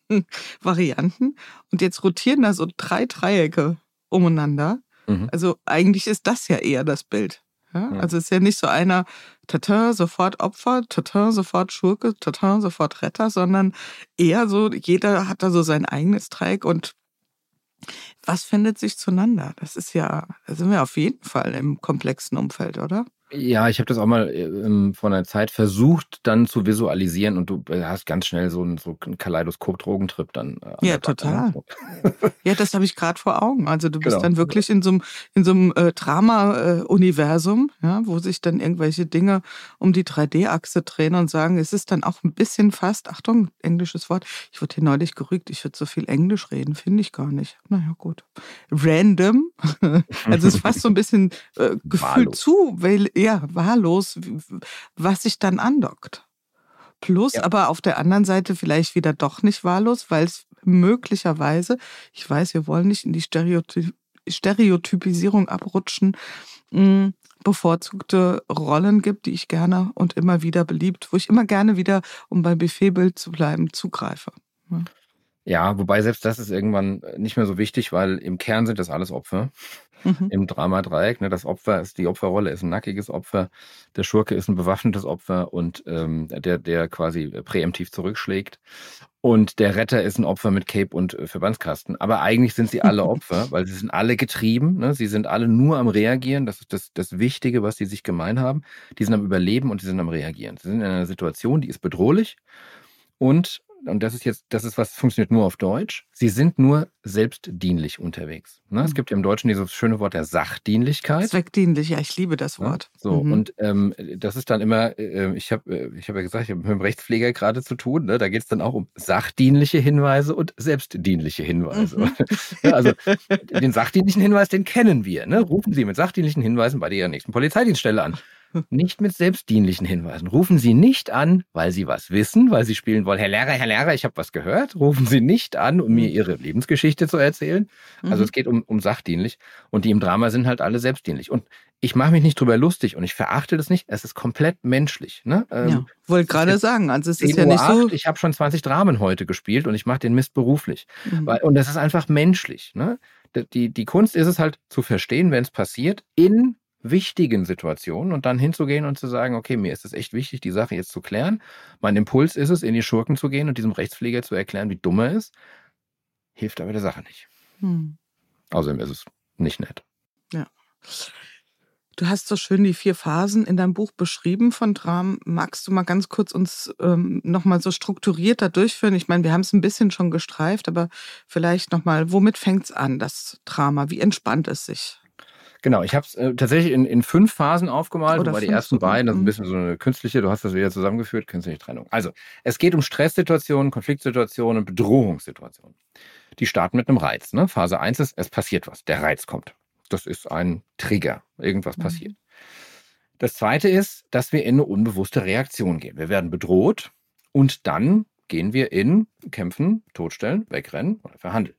Varianten. Und jetzt rotieren da so drei Dreiecke umeinander. Mhm. Also eigentlich ist das ja eher das Bild. Ja, also es ist ja nicht so einer, tata, sofort Opfer, tata, sofort Schurke, tata, sofort Retter, sondern eher so, jeder hat da so sein eigenes Dreieck und was findet sich zueinander? Das ist ja, da sind wir auf jeden Fall im komplexen Umfeld, oder? Ja, ich habe das auch mal ähm, vor einer Zeit versucht, dann zu visualisieren und du hast ganz schnell so einen, so einen Kaleidoskop-Drogentrip dann. Äh, ja, total. Ja, das habe ich gerade vor Augen. Also du bist genau. dann wirklich in so einem, in so einem äh, Drama-Universum, ja, wo sich dann irgendwelche Dinge um die drei D-Achse drehen und sagen, es ist dann auch ein bisschen fast, Achtung, englisches Wort, ich wurde hier neulich gerügt, ich würde so viel Englisch reden, finde ich gar nicht. Naja, gut. Random, also es ist fast so ein bisschen äh, gefühlt zu, weil ja, wahllos, was sich dann andockt. Plus, ja. aber auf der anderen Seite vielleicht wieder doch nicht wahllos, weil es möglicherweise, ich weiß, wir wollen nicht in die Stereoty- Stereotypisierung abrutschen, mh, bevorzugte Rollen gibt, die ich gerne und immer wieder beliebt, wo ich immer gerne wieder, um beim Buffetbild zu bleiben, zugreife. Ja. Ja, wobei selbst das ist irgendwann nicht mehr so wichtig, weil im Kern sind das alles Opfer. Mhm. Im Dramadreieck. Ne, das Opfer ist, die Opferrolle ist ein nackiges Opfer, der Schurke ist ein bewaffnetes Opfer und ähm, der, der quasi präemptiv zurückschlägt. Und der Retter ist ein Opfer mit Cape und äh, Verbandskasten. Aber eigentlich sind sie alle Opfer, weil sie sind alle getrieben. Ne? Sie sind alle nur am Reagieren. Das ist das, das Wichtige, was sie sich gemein haben. Die sind am Überleben und sie sind am Reagieren. Sie sind in einer Situation, die ist bedrohlich und Und das ist jetzt, das ist was, funktioniert nur auf Deutsch. Sie sind nur selbstdienlich unterwegs. Ne? Mhm. Es gibt ja im Deutschen dieses schöne Wort der Sachdienlichkeit. Zweckdienlich, ja, ich liebe das Wort. Ja? So, mhm. und ähm, das ist dann immer, äh, ich habe äh, ich hab ja gesagt, ich habe mit dem Rechtspfleger gerade zu tun. Ne? Da geht es dann auch um sachdienliche Hinweise und selbstdienliche Hinweise. Mhm. Ja, also den sachdienlichen Hinweis, den kennen wir. Ne? Rufen Sie mit sachdienlichen Hinweisen bei der nächsten Polizeidienststelle an. Nicht mit selbstdienlichen Hinweisen. Rufen Sie nicht an, weil Sie was wissen, weil Sie spielen wollen. Herr Lehrer, Herr Lehrer, ich habe was gehört. Rufen Sie nicht an, um mir Ihre Lebensgeschichte zu erzählen. Also Mhm. es geht um, um sachdienlich. Und die im Drama sind halt alle selbstdienlich. Und ich mache mich nicht drüber lustig und ich verachte das nicht. Es ist komplett menschlich. Ne? Ja, Ähm, wollte es ist gerade jetzt sagen, also es ist zehn ja Uhr nicht so. acht, ich habe schon zwanzig Dramen heute gespielt und ich mache den Mist beruflich. Mhm. Weil, und das ist einfach menschlich. Ne? Die, die Kunst ist es halt zu verstehen, wenn es passiert, in wichtigen Situationen und dann hinzugehen und zu sagen, okay, mir ist es echt wichtig, die Sache jetzt zu klären. Mein Impuls ist es, in die Schurken zu gehen und diesem Rechtspfleger zu erklären, wie dumm er ist. Hilft aber der Sache nicht. Hm. Außerdem ist es nicht nett. Ja. Du hast so schön die vier Phasen in deinem Buch beschrieben von Dramen. Magst du mal ganz kurz uns ähm, nochmal so strukturierter durchführen? Ich meine, wir haben es ein bisschen schon gestreift, aber vielleicht nochmal, womit fängt es an, das Drama? Wie entspannt es sich? Genau, ich habe es äh, tatsächlich in, in fünf Phasen aufgemalt, Oder wobei die fünf ersten sogar. beiden, das ist ein Mhm. bisschen so eine künstliche, du hast das wieder zusammengeführt, künstliche Trennung. Also, es geht um Stresssituationen, Konfliktsituationen, Bedrohungssituationen. Die starten mit einem Reiz. Ne? Phase eins ist, es passiert was, der Reiz kommt. Das ist ein Trigger, irgendwas Mhm. passiert. Das zweite ist, dass wir in eine unbewusste Reaktion gehen. Wir werden bedroht und dann gehen wir in Kämpfen, Totstellen, Wegrennen oder Verhandeln.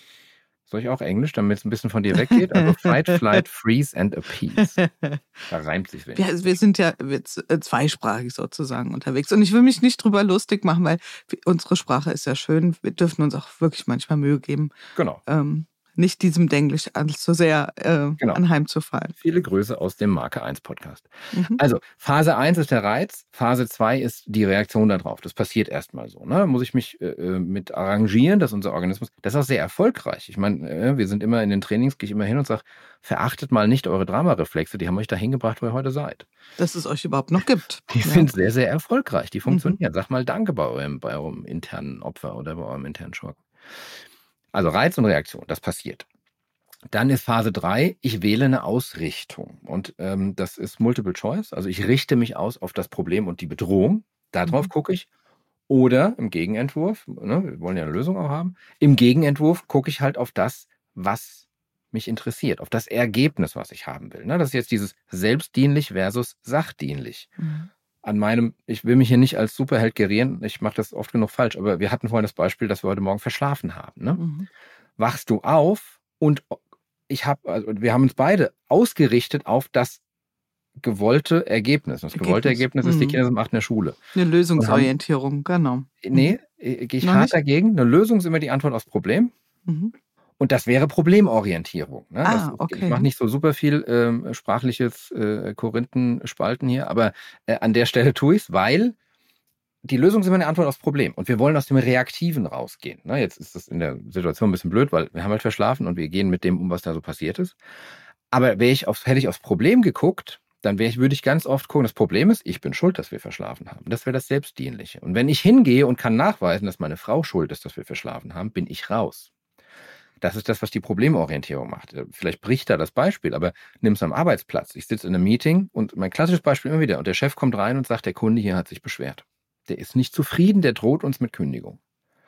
Soll ich auch Englisch, damit es ein bisschen von dir weggeht? Also Fight, Flight, Freeze and Appease. Da reimt sich wenig. Wir, wir sind ja wir z- äh, zweisprachig sozusagen unterwegs. Und ich will mich nicht drüber lustig machen, weil wir- unsere Sprache ist ja schön. Wir dürfen uns auch wirklich manchmal Mühe geben, Genau. ähm, nicht diesem Denglisch allzu sehr äh, Genau. anheimzufallen. Viele Grüße aus dem Marke eins Podcast. Mhm. Also, Phase eins ist der Reiz, Phase zwei ist die Reaktion darauf. Das passiert erstmal so. Ne? Da muss ich mich äh, mit arrangieren, dass unser Organismus, das ist auch sehr erfolgreich. Ich meine, äh, wir sind immer in den Trainings, gehe ich immer hin und sage, verachtet mal nicht eure Dramareflexe, die haben euch dahin gebracht, wo ihr heute seid. Dass es euch überhaupt noch gibt. Die Ja. sind sehr, sehr erfolgreich, die funktionieren. Sag mal Danke bei eurem, bei eurem internen Opfer oder bei eurem internen Schurken. Also Reiz und Reaktion, das passiert. Dann ist Phase drei, ich wähle eine Ausrichtung. Und ähm, das ist Multiple Choice. Also ich richte mich aus auf das Problem und die Bedrohung. Darauf Mhm. gucke ich. Oder im Gegenentwurf, ne, wir wollen ja eine Lösung auch haben, im Gegenentwurf gucke ich halt auf das, was mich interessiert, auf das Ergebnis, was ich haben will. Ne, das ist jetzt dieses selbstdienlich versus sachdienlich. Mhm. An meinem, ich will mich hier nicht als Superheld gerieren, ich mache das oft genug falsch, aber wir hatten vorhin das Beispiel, dass wir heute Morgen verschlafen haben. Ne? Mhm. Wachst du auf und ich habe, also wir haben uns beide ausgerichtet auf das gewollte Ergebnis. Das gewollte Ergebnis. Ergebnis ist, die Mhm. Kinder sind acht in der Schule. Eine Lösungsorientierung, genau. Nee, äh, gehe ich Noch hart nicht? dagegen. Eine Lösung ist immer die Antwort aufs Problem. Mhm. Und das wäre Problemorientierung. Ne? Ah, das, okay. Ich mache nicht so super viel ähm, sprachliches äh, Korinthenspalten hier, aber äh, an der Stelle tue ich es, weil die Lösung ist immer eine Antwort aufs Problem. Und wir wollen aus dem Reaktiven rausgehen. Ne? Jetzt ist das in der Situation ein bisschen blöd, weil wir haben halt verschlafen und wir gehen mit dem um, was da so passiert ist. Aber wäre ich aufs, hätte ich aufs Problem geguckt, dann wäre ich, würde ich ganz oft gucken, das Problem ist, ich bin schuld, dass wir verschlafen haben. Das wäre das Selbstdienliche. Und wenn ich hingehe und kann nachweisen, dass meine Frau schuld ist, dass wir verschlafen haben, bin ich raus. Das ist das, was die Problemorientierung macht. Vielleicht bricht da das Beispiel, aber nimm es am Arbeitsplatz. Ich sitze in einem Meeting und mein klassisches Beispiel immer wieder, und der Chef kommt rein und sagt, der Kunde hier hat sich beschwert. Der ist nicht zufrieden, der droht uns mit Kündigung.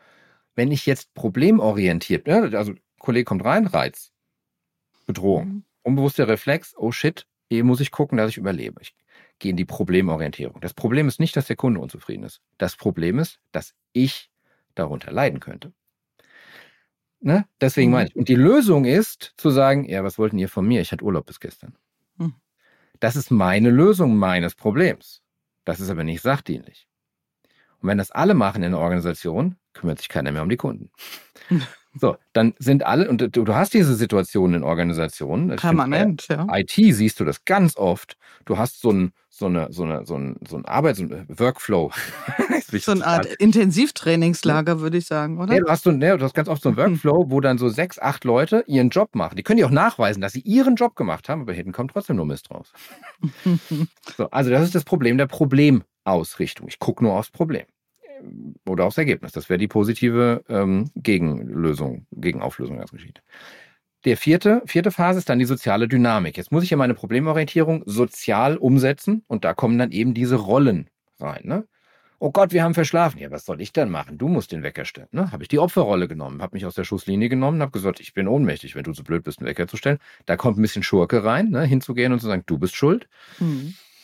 Wenn ich jetzt problemorientiert, ja, also Kollege kommt rein, Reiz, Bedrohung, Mhm. unbewusster Reflex, oh shit, hier muss ich gucken, dass ich überlebe. Ich gehe in die Problemorientierung. Das Problem ist nicht, dass der Kunde unzufrieden ist. Das Problem ist, dass ich darunter leiden könnte. Ne? Deswegen Mhm. meine ich. Und die Lösung ist, zu sagen, ja, was wollten ihr von mir? Ich hatte Urlaub bis gestern. Mhm. Das ist meine Lösung meines Problems. Das ist aber nicht sachdienlich. Und wenn das alle machen in der Organisation, kümmert sich keiner mehr um die Kunden. So, dann sind alle, und du, du hast diese Situation in Organisationen. Ich Permanent, finde, ja. bei I T siehst du das ganz oft. Du hast so ein, so eine, so eine, so ein, so ein Arbeits- und Workflow. So eine Art Intensivtrainingslager, würde ich sagen, oder? Ja, du hast so, ne, du hast ganz oft so einen Workflow, wo dann so sechs, acht Leute ihren Job machen. Die können dir auch nachweisen, dass sie ihren Job gemacht haben, aber hinten kommt trotzdem nur Mist raus. So, also das ist das Problem der Problemausrichtung. Ich gucke nur aufs Problem oder aufs Ergebnis. Das wäre die positive ähm, Gegenlösung, Gegenauflösung der Geschichte. Der vierte, vierte Phase ist dann die soziale Dynamik. Jetzt muss ich ja meine Problemorientierung sozial umsetzen und da kommen dann eben diese Rollen rein. Ne? Oh Gott, wir haben verschlafen. Ja, was soll ich denn machen? Du musst den Wecker stellen. Ne? Habe ich die Opferrolle genommen, habe mich aus der Schusslinie genommen, habe gesagt, ich bin ohnmächtig, wenn du so blöd bist, einen Wecker zu stellen. Da kommt ein bisschen Schurke rein, ne? Hinzugehen und zu sagen, du bist schuld. Mhm.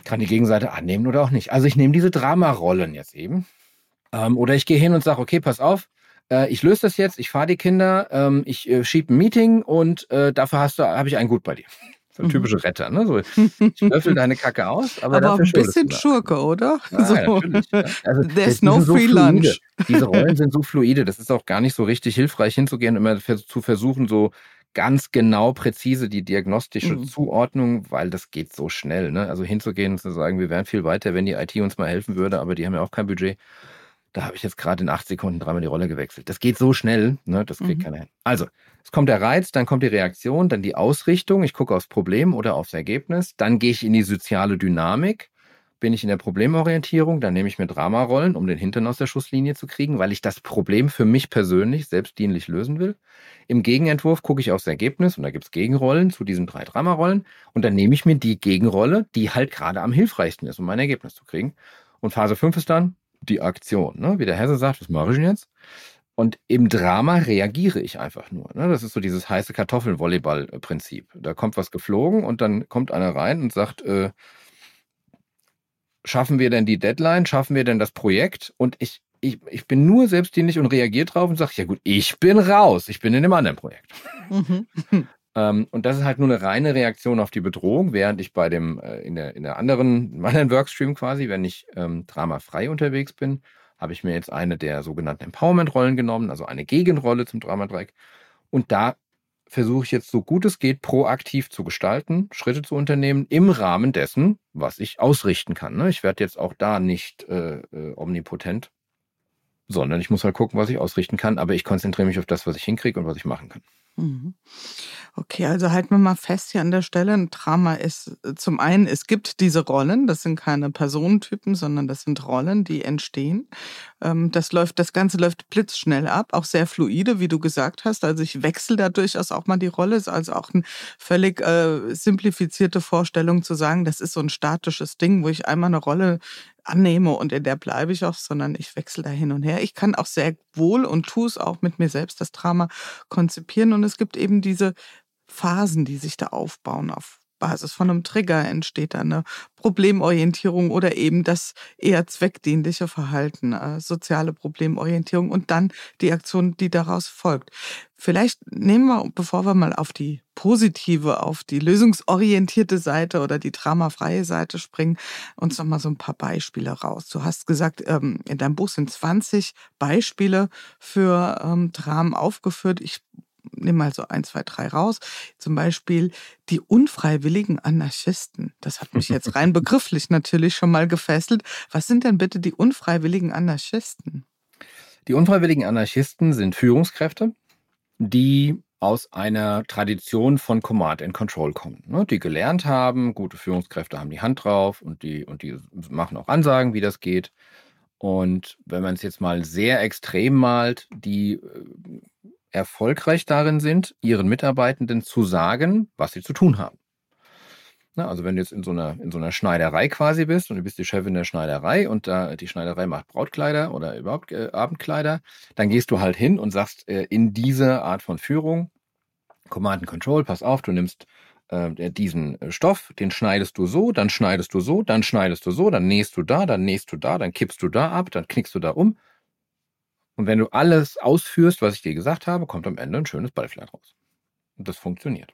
kann die Gegenseite annehmen oder auch nicht. Also ich nehme diese Dramarollen jetzt eben. Ähm, oder ich gehe hin und sage, okay, pass auf, äh, ich löse das jetzt, ich fahre die Kinder, ähm, ich äh, schiebe ein Meeting und äh, dafür hast du, habe ich einen gut bei dir. So ein typischer Retter, ne? So, ich löffel deine Kacke aus, aber, aber auch dafür ein bisschen du Schurke, oder? Ja, so. natürlich. Ja. Also, There's das, no so free fluide. lunch. Diese Rollen sind so fluide, das ist auch gar nicht so richtig hilfreich hinzugehen, immer zu versuchen, so ganz genau präzise die diagnostische Mhm. Zuordnung, weil das geht so schnell. Ne? Also hinzugehen und zu sagen, wir wären viel weiter, wenn die I T uns mal helfen würde, aber die haben ja auch kein Budget. Da habe ich jetzt gerade in acht Sekunden dreimal die Rolle gewechselt. Das geht so schnell, ne? Das kriegt Mhm. keiner hin. Also, es kommt der Reiz, dann kommt die Reaktion, dann die Ausrichtung. Ich gucke aufs Problem oder aufs Ergebnis. Dann gehe ich in die soziale Dynamik. Bin ich in der Problemorientierung, dann nehme ich mir Dramarollen, um den Hintern aus der Schusslinie zu kriegen, weil ich das Problem für mich persönlich selbstdienlich lösen will. Im Gegenentwurf gucke ich aufs Ergebnis und da gibt es Gegenrollen zu diesen drei Dramarollen und dann nehme ich mir die Gegenrolle, die halt gerade am hilfreichsten ist, um mein Ergebnis zu kriegen. Und Phase fünf ist dann die Aktion. Ne? Wie der Hesse sagt, was mache ich denn jetzt? Und im Drama reagiere ich einfach nur. Ne? Das ist so dieses heiße Kartoffeln-Volleyball-Prinzip. Da kommt was geflogen und dann kommt einer rein und sagt, äh, schaffen wir denn die Deadline? Schaffen wir denn das Projekt? Und ich, ich, ich bin nur selbstdienlich und reagiere drauf und sage, ja gut, ich bin raus. Ich bin in dem anderen Projekt. Mhm. ähm, und das ist halt nur eine reine Reaktion auf die Bedrohung, während ich bei dem, äh, in der, in der anderen, in meinem Workstream quasi, wenn ich ähm, dramafrei unterwegs bin, habe ich mir jetzt eine der sogenannten Empowerment-Rollen genommen, also eine Gegenrolle zum Dramadreieck. Und da versuche ich jetzt so gut es geht, proaktiv zu gestalten, Schritte zu unternehmen im Rahmen dessen, was ich ausrichten kann. Ne? Ich werde jetzt auch da nicht äh, äh, omnipotent, sondern ich muss halt gucken, was ich ausrichten kann, aber ich konzentriere mich auf das, was ich hinkriege und was ich machen kann. Mhm. Okay, also halten wir mal fest hier an der Stelle. Ein Drama ist äh, zum einen, es gibt diese Rollen, das sind keine Personentypen, sondern das sind Rollen, die entstehen. Ähm, das läuft, das Ganze läuft blitzschnell ab, auch sehr fluide, wie du gesagt hast. Also ich wechsle da durchaus auch mal die Rolle. Ist also auch eine völlig äh, simplifizierte Vorstellung zu sagen, das ist so ein statisches Ding, wo ich einmal eine Rolle annehme und in der bleibe ich auch, sondern ich wechsle da hin und her. Ich kann auch sehr wohl und tue es auch mit mir selbst, das Drama konzipieren. Und es gibt eben diese Phasen, die sich da aufbauen. Auf Basis von einem Trigger entsteht da eine Problemorientierung oder eben das eher zweckdienliche Verhalten, äh, soziale Problemorientierung und dann die Aktion, die daraus folgt. Vielleicht nehmen wir, bevor wir mal auf die positive, auf die lösungsorientierte Seite oder die dramafreie Seite springen, uns noch mal so ein paar Beispiele raus. Du hast gesagt, ähm, in deinem Buch sind zwanzig Beispiele für ähm, Dramen aufgeführt. Ich nehme mal so ein, zwei, drei raus. Zum Beispiel die unfreiwilligen Anarchisten. Das hat mich jetzt rein begrifflich natürlich schon mal gefesselt. Was sind denn bitte die unfreiwilligen Anarchisten? Die unfreiwilligen Anarchisten sind Führungskräfte, die aus einer Tradition von Command and Control kommen, ne? Die gelernt haben, gute Führungskräfte haben die Hand drauf und die, und die machen auch Ansagen, wie das geht. Und wenn man es jetzt mal sehr extrem malt, die äh, erfolgreich darin sind, ihren Mitarbeitenden zu sagen, was sie zu tun haben. Na, also wenn du jetzt in so einer, in so einer Schneiderei quasi bist und du bist die Chefin der Schneiderei und da die Schneiderei macht Brautkleider oder überhaupt äh, Abendkleider, dann gehst du halt hin und sagst äh, in diese Art von Führung, Command and Control, pass auf, du nimmst äh, diesen Stoff, den schneidest du so, dann schneidest du so, dann schneidest du so, dann nähst du da, dann nähst du da, dann kippst du da ab, dann knickst du da um. Und wenn du alles ausführst, was ich dir gesagt habe, kommt am Ende ein schönes Ballkleid raus. Und das funktioniert.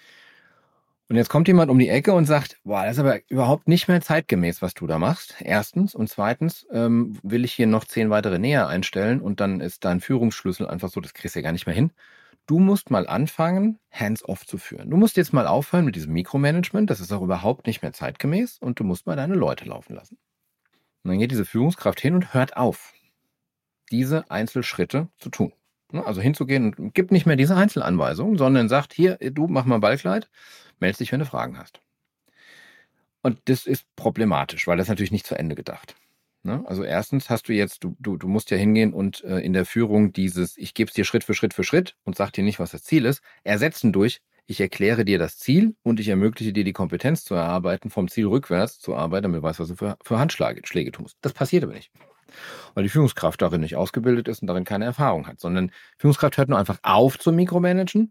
Und jetzt kommt jemand um die Ecke und sagt, boah, das ist aber überhaupt nicht mehr zeitgemäß, was du da machst. Erstens. Und zweitens ähm, will ich hier noch zehn weitere Näher einstellen und dann ist dein Führungsschlüssel einfach so, das kriegst du ja gar nicht mehr hin. Du musst mal anfangen, hands-off zu führen. Du musst jetzt mal aufhören mit diesem Mikromanagement. Das ist auch überhaupt nicht mehr zeitgemäß und du musst mal deine Leute laufen lassen. Und dann geht diese Führungskraft hin und hört auf, diese Einzelschritte zu tun. Also hinzugehen und gibt nicht mehr diese Einzelanweisungen, sondern sagt, hier, du mach mal Ballkleid, melde dich, wenn du Fragen hast. Und das ist problematisch, weil das natürlich nicht zu Ende gedacht. Also erstens hast du jetzt, du, du, du musst ja hingehen und in der Führung dieses, ich gebe es dir Schritt für Schritt für Schritt und sag dir nicht, was das Ziel ist, ersetzen durch, ich erkläre dir das Ziel und ich ermögliche dir die Kompetenz zu erarbeiten, vom Ziel rückwärts zu arbeiten, damit du weißt, was du für, für Handschläge Schläge tust. Das passiert aber nicht. Weil die Führungskraft darin nicht ausgebildet ist und darin keine Erfahrung hat, sondern Führungskraft hört nur einfach auf zu mikromanagen,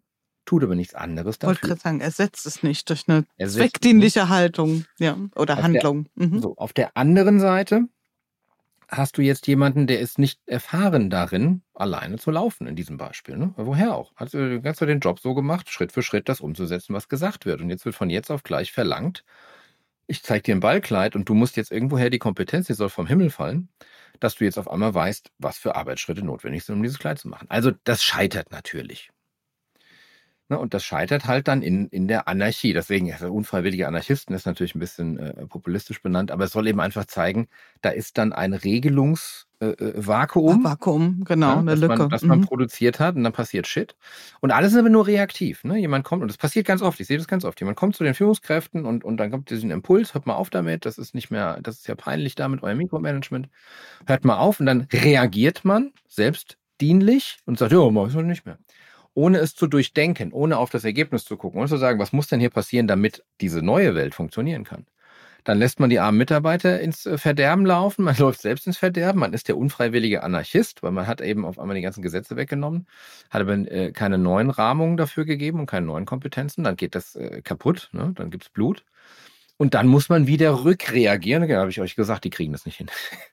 tut aber nichts anderes Ich wollte dafür. gerade sagen, ersetzt es nicht durch eine Ersetzt zweckdienliche Haltung, ja, oder Auf Handlung. Der, Mhm. so, auf der anderen Seite hast du jetzt jemanden, der ist nicht erfahren darin, alleine zu laufen in diesem Beispiel. Ne? Woher auch? Hast du, hast du den Job so gemacht, Schritt für Schritt das umzusetzen, was gesagt wird. Und jetzt wird von jetzt auf gleich verlangt, ich zeige dir ein Ballkleid und du musst jetzt irgendwoher die Kompetenz, die soll vom Himmel fallen, dass du jetzt auf einmal weißt, was für Arbeitsschritte notwendig sind, um dieses Kleid zu machen. Also das scheitert natürlich. Ne, und das scheitert halt dann in, in der Anarchie. Deswegen, also unfreiwillige Anarchisten ist natürlich ein bisschen äh, populistisch benannt, aber es soll eben einfach zeigen, da ist dann ein Regelungsvakuum. Äh, Vakuum, genau, ja, eine dass Lücke. Man, dass man mhm. produziert hat und dann passiert Shit. Und alles ist aber nur reaktiv. Ne? Jemand kommt, und das passiert ganz oft, ich sehe das ganz oft, jemand kommt zu den Führungskräften und, und dann kommt diesen Impuls, hört mal auf damit, das ist nicht mehr, das ist ja peinlich da mit eurem Mikromanagement. Hört mal auf und dann reagiert man selbstdienlich und sagt, ja, mach ich doch nicht mehr. Ohne es zu durchdenken, ohne auf das Ergebnis zu gucken, ohne zu sagen, was muss denn hier passieren, damit diese neue Welt funktionieren kann. Dann lässt man die armen Mitarbeiter ins Verderben laufen, man läuft selbst ins Verderben, man ist der unfreiwillige Anarchist, weil man hat eben auf einmal die ganzen Gesetze weggenommen, hat aber äh, keine neuen Rahmungen dafür gegeben und keine neuen Kompetenzen, dann geht das äh, kaputt, ne? Dann gibt's Blut. Und dann muss man wieder rückreagieren. Da habe ich euch gesagt, die kriegen das nicht hin.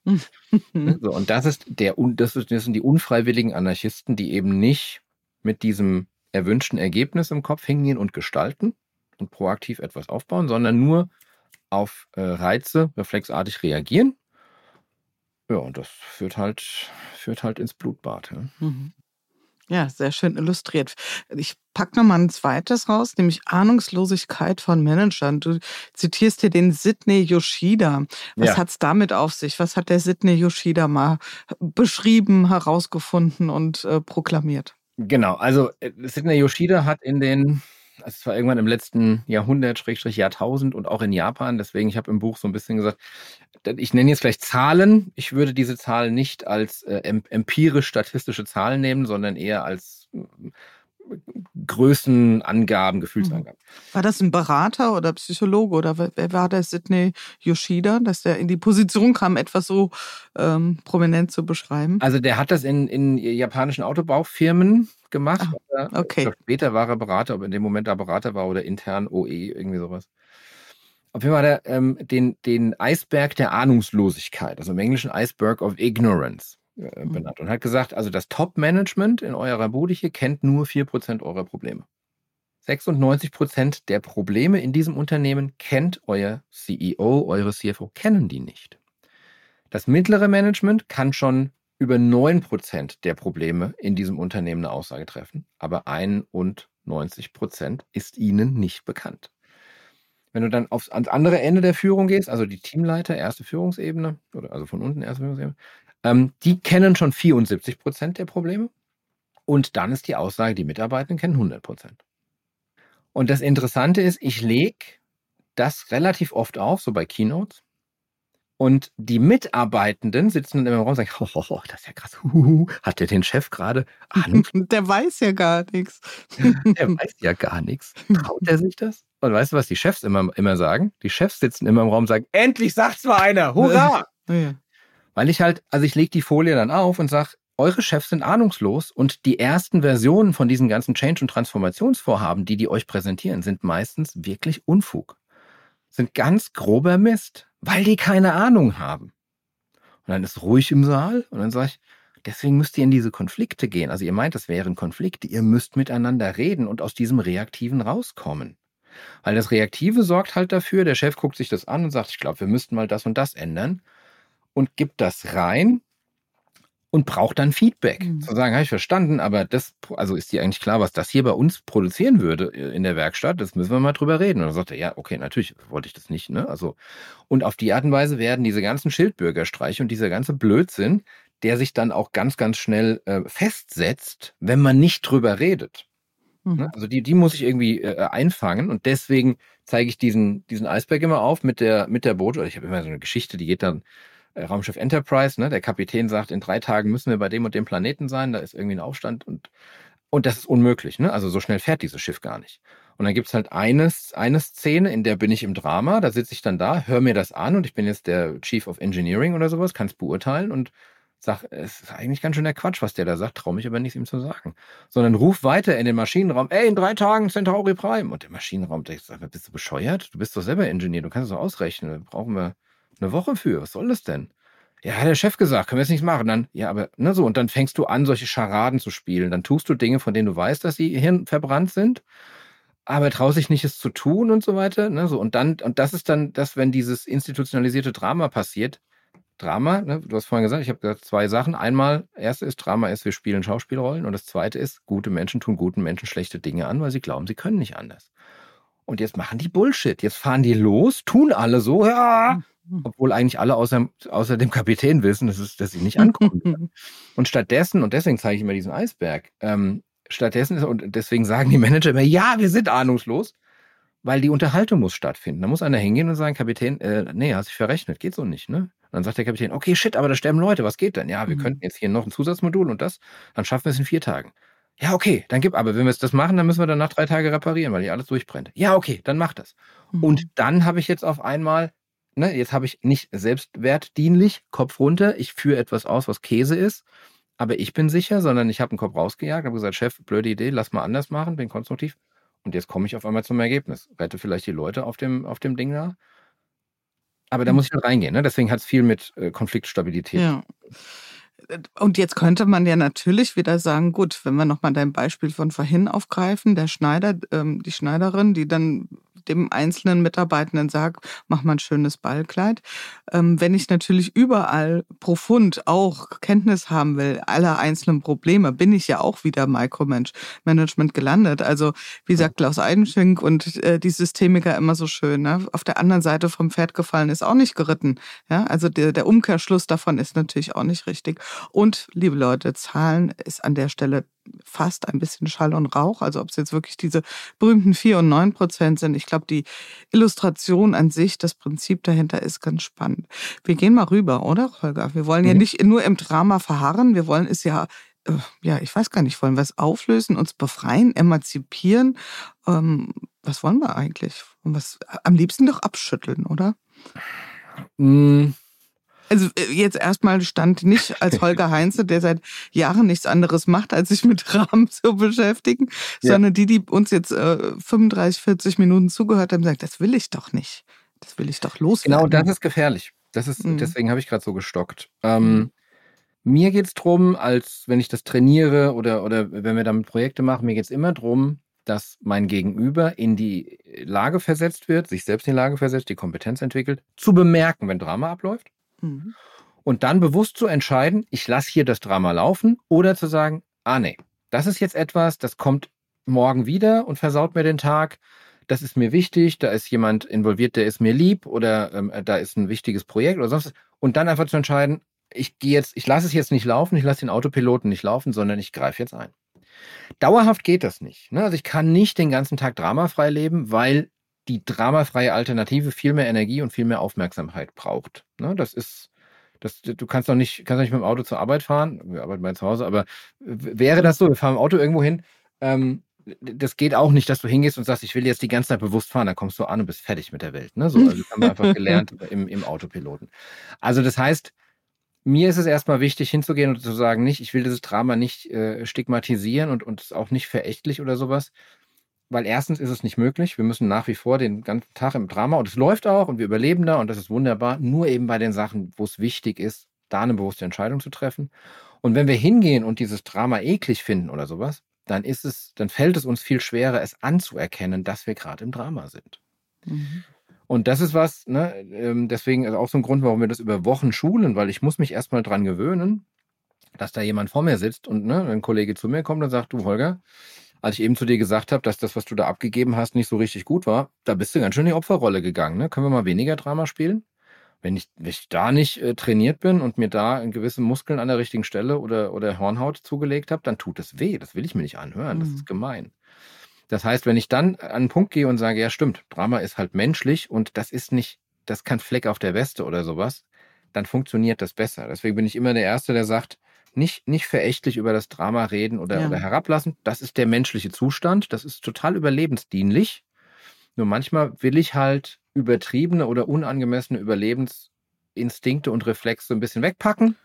So, und das ist der, das sind die unfreiwilligen Anarchisten, die eben nicht mit diesem erwünschten Ergebnis im Kopf hingehen und gestalten und proaktiv etwas aufbauen, sondern nur auf äh, Reize reflexartig reagieren. Ja, und das führt halt, führt halt ins Blutbad. Ja, Mhm. Ja, sehr schön illustriert. Ich packe nochmal ein zweites raus, nämlich Ahnungslosigkeit von Managern. Du zitierst hier den Sidney Yoshida. Was Ja. hat's damit auf sich? Was hat der Sidney Yoshida mal beschrieben, herausgefunden und äh, proklamiert? Genau, also äh, Sidney Yoshida hat in den, also es war irgendwann im letzten Jahrhundert, Schrägstrich Jahrtausend und auch in Japan, deswegen, ich habe im Buch so ein bisschen gesagt, ich nenne jetzt vielleicht Zahlen, ich würde diese Zahlen nicht als äh, empirisch-statistische Zahlen nehmen, sondern eher als äh, Größenangaben, Gefühlsangaben. War das ein Berater oder Psychologe oder wer, wer war der Sidney Yoshida, dass der in die Position kam, etwas so ähm, prominent zu beschreiben? Also der hat das in, in japanischen Autobaufirmen gemacht. Ah, okay. Ich glaub, später war er Berater, ob in dem Moment er Berater war oder intern O E, irgendwie sowas. Auf jeden Fall hat er ähm, den, den Eisberg der Ahnungslosigkeit, also im Englischen Iceberg of Ignorance, äh, Mhm. benannt und hat gesagt, also das Top-Management in eurer Bude hier kennt nur vier Prozent eurer Probleme. sechsundneunzig Prozent der Probleme in diesem Unternehmen kennt euer C E O, eure C F O, kennen die nicht. Das mittlere Management kann schon über neun Prozent der Probleme in diesem Unternehmen eine Aussage treffen, aber einundneunzig Prozent ist ihnen nicht bekannt. Wenn du dann aufs, ans andere Ende der Führung gehst, also die Teamleiter, erste Führungsebene, oder also von unten erste Führungsebene, ähm, die kennen schon vierundsiebzig Prozent der Probleme und dann ist die Aussage, die Mitarbeitenden kennen hundert Prozent. Und das Interessante ist, ich lege das relativ oft auf, so bei Keynotes. Und die Mitarbeitenden sitzen dann immer im Raum und sagen, oh, oh, oh, das ist ja krass, huhu, hat der den Chef gerade Ahnung? Der weiß ja gar nichts. Der weiß ja gar nichts. Traut er sich das? Und weißt du, was die Chefs immer, immer sagen? Die Chefs sitzen immer im Raum und sagen, endlich sagt's mal einer, hurra! Ja. Weil ich halt, also ich lege die Folie dann auf und sage, eure Chefs sind ahnungslos und die ersten Versionen von diesen ganzen Change- und Transformationsvorhaben, die die euch präsentieren, sind meistens wirklich Unfug. Sind ganz grober Mist, weil die keine Ahnung haben. Und dann ist ruhig im Saal und dann sage ich, deswegen müsst ihr in diese Konflikte gehen. Also ihr meint, das wären Konflikte. Ihr müsst miteinander reden und aus diesem Reaktiven rauskommen. Weil das Reaktive sorgt halt dafür, der Chef guckt sich das an und sagt, ich glaube, wir müssten mal das und das ändern und gibt das rein und braucht dann Feedback. Mhm. Zu sagen, habe ich verstanden, aber das, also ist dir eigentlich klar, was das hier bei uns produzieren würde in der Werkstatt? Das müssen wir mal drüber reden. Und dann sagt er, ja, okay, natürlich wollte ich das nicht, ne? Also, und auf die Art und Weise werden diese ganzen Schildbürgerstreiche und dieser ganze Blödsinn, der sich dann auch ganz, ganz schnell äh, festsetzt, wenn man nicht drüber redet. Mhm. Ne? Also die, die muss ich irgendwie äh, einfangen und deswegen zeige ich diesen, diesen Eisberg immer auf mit der, mit der Boot. Ich habe immer so eine Geschichte, die geht dann äh, Raumschiff Enterprise, ne? Der Kapitän sagt, in drei Tagen müssen wir bei dem und dem Planeten sein, da ist irgendwie ein Aufstand und, und das ist unmöglich, ne? Also so schnell fährt dieses Schiff gar nicht. Und dann gibt's halt eine, eine Szene, in der bin ich im Drama, da sitze ich dann da, höre mir das an und ich bin jetzt der Chief of Engineering oder sowas, kann es beurteilen und Sag, es ist eigentlich ganz schön der Quatsch, was der da sagt, traue mich aber nicht, ihm zu sagen. Sondern ruf weiter in den Maschinenraum, ey, in drei Tagen Centauri Prime. Und der Maschinenraum denkt, bist du bescheuert? Du bist doch selber Ingenieur, du kannst es doch ausrechnen. Da brauchen wir eine Woche für. Was soll das denn? Ja, hat der Chef gesagt, können wir jetzt nichts machen. Dann, ja, aber, ne, so. Und dann fängst du an, solche Scharaden zu spielen. Dann tust du Dinge, von denen du weißt, dass sie hirnverbrannt sind, aber traust dich nicht, es zu tun und so weiter. Ne, so. Und dann, und das ist dann das, wenn dieses institutionalisierte Drama passiert. Drama, ne, du hast vorhin gesagt, ich habe gesagt, zwei Sachen. Einmal, erste ist, Drama ist, wir spielen Schauspielrollen. Und das zweite ist, gute Menschen tun guten Menschen schlechte Dinge an, weil sie glauben, sie können nicht anders. Und jetzt machen die Bullshit. Jetzt fahren die los, tun alle so, ja, obwohl eigentlich alle außer, außer dem Kapitän wissen, dass, es, dass sie nicht ankommen. Und stattdessen, und deswegen zeige ich immer diesen Eisberg, ähm, stattdessen ist, und deswegen sagen die Manager immer, ja, wir sind ahnungslos, weil die Unterhaltung muss stattfinden. Da muss einer hingehen und sagen, Kapitän, äh, nee, hast dich verrechnet, geht so nicht, ne? Und dann sagt der Kapitän, okay, shit, aber da sterben Leute, was geht denn? Ja, wir mhm. könnten jetzt hier noch ein Zusatzmodul und das, dann schaffen wir es in vier Tagen. Ja, okay, dann gib, aber wenn wir jetzt das machen, dann müssen wir dann nach drei Tagen reparieren, weil hier alles durchbrennt. Ja, okay, dann mach das. Mhm. Und dann habe ich jetzt auf einmal, ne, jetzt habe ich nicht selbstwertdienlich, Kopf runter, ich führe etwas aus, was Käse ist, aber ich bin sicher, sondern ich habe den Kopf rausgejagt, habe gesagt, Chef, blöde Idee, lass mal anders machen, bin konstruktiv. Und jetzt komme ich auf einmal zum Ergebnis. Rette vielleicht die Leute auf dem, auf dem Ding da. Aber da muss ich halt reingehen, ne? Deswegen hat es viel mit äh, Konfliktstabilität. Ja. Und jetzt könnte man ja natürlich wieder sagen, gut, wenn wir nochmal dein Beispiel von vorhin aufgreifen, der Schneider, ähm, die Schneiderin, die dann dem einzelnen Mitarbeitenden sagt, mach mal ein schönes Ballkleid. Ähm, wenn ich natürlich überall profund auch Kenntnis haben will, aller einzelnen Probleme, bin ich ja auch wieder Micromanagement gelandet. Also wie sagt Klaus Eidenschink und äh, die Systemiker immer so schön, ne? Auf der anderen Seite vom Pferd gefallen ist auch nicht geritten. Ja? Also der, der Umkehrschluss davon ist natürlich auch nicht richtig. Und, liebe Leute, Zahlen ist an der Stelle fast ein bisschen Schall und Rauch. Also ob es jetzt wirklich diese berühmten vier und neun Prozent sind. Ich glaube, die Illustration an sich, das Prinzip dahinter ist ganz spannend. Wir gehen mal rüber, oder, Holger? Wir wollen ja nicht nur im Drama verharren. Wir wollen es ja, äh, ja, ich weiß gar nicht, wollen wir es auflösen, uns befreien, emanzipieren? Ähm, was wollen wir eigentlich? Und was, am liebsten doch abschütteln, oder? Mm. Also jetzt erstmal stand nicht als Holger Heinze, der seit Jahren nichts anderes macht, als sich mit Dramen zu beschäftigen, ja. sondern die, die uns jetzt äh, fünfunddreißig, vierzig Minuten zugehört haben, sagen, das will ich doch nicht. Das will ich doch loswerden. Genau, das ist gefährlich. Das ist, mhm. Deswegen habe ich gerade so gestockt. Ähm, mir geht es darum, als wenn ich das trainiere oder, oder wenn wir damit Projekte machen, mir geht es immer darum, dass mein Gegenüber in die Lage versetzt wird, sich selbst in die Lage versetzt, die Kompetenz entwickelt, zu bemerken, wenn Drama abläuft. Mhm. Und dann bewusst zu entscheiden, ich lasse hier das Drama laufen oder zu sagen, ah nee, das ist jetzt etwas, das kommt morgen wieder und versaut mir den Tag, das ist mir wichtig, da ist jemand involviert, der ist mir lieb oder ähm, da ist ein wichtiges Projekt oder sonst was. Und dann einfach zu entscheiden, ich gehe jetzt, ich lasse es jetzt nicht laufen, ich lasse den Autopiloten nicht laufen, sondern ich greife jetzt ein. Dauerhaft geht das nicht. Ne? Also ich kann nicht den ganzen Tag dramafrei leben, weil die dramafreie Alternative viel mehr Energie und viel mehr Aufmerksamkeit braucht. Ne, das ist, das, du kannst doch nicht, kannst doch nicht mit dem Auto zur Arbeit fahren. Wir arbeiten bei zu Hause, aber wäre das so, wir fahren im Auto irgendwo hin, ähm, das geht auch nicht, dass du hingehst und sagst, ich will jetzt die ganze Zeit bewusst fahren, dann kommst du an und bist fertig mit der Welt. Ne? So, also das haben wir einfach gelernt im, im Autopiloten. Also das heißt, mir ist es erstmal wichtig, hinzugehen und zu sagen, nicht, ich will dieses Drama nicht äh, stigmatisieren und, und auch nicht verächtlich oder sowas. Weil erstens ist es nicht möglich. Wir müssen nach wie vor den ganzen Tag im Drama, und es läuft auch und wir überleben da und das ist wunderbar, nur eben bei den Sachen, wo es wichtig ist, da eine bewusste Entscheidung zu treffen. Und wenn wir hingehen und dieses Drama eklig finden oder sowas, dann ist es, dann fällt es uns viel schwerer, es anzuerkennen, dass wir gerade im Drama sind. Mhm. Und das ist was, ne, deswegen ist auch so ein Grund, warum wir das über Wochen schulen, weil ich muss mich erstmal dran gewöhnen, dass da jemand vor mir sitzt und ne, ein Kollege zu mir kommt und sagt, du Holger, als ich eben zu dir gesagt habe, dass das, was du da abgegeben hast, nicht so richtig gut war, da bist du ganz schön in die Opferrolle gegangen. Ne? Können wir mal weniger Drama spielen? Wenn ich, wenn ich da nicht äh, trainiert bin und mir da gewisse Muskeln an der richtigen Stelle oder, oder Hornhaut zugelegt habe, dann tut es weh. Das will ich mir nicht anhören. Das ist gemein. Das heißt, wenn ich dann an einen Punkt gehe und sage, ja stimmt, Drama ist halt menschlich und das ist nicht, das ist kein Fleck auf der Weste oder sowas, dann funktioniert das besser. Deswegen bin ich immer der Erste, der sagt, Nicht, nicht verächtlich über das Drama reden oder, ja. oder herablassen. Das ist der menschliche Zustand. Das ist total überlebensdienlich. Nur manchmal will ich halt übertriebene oder unangemessene Überlebensinstinkte und Reflexe ein bisschen wegpacken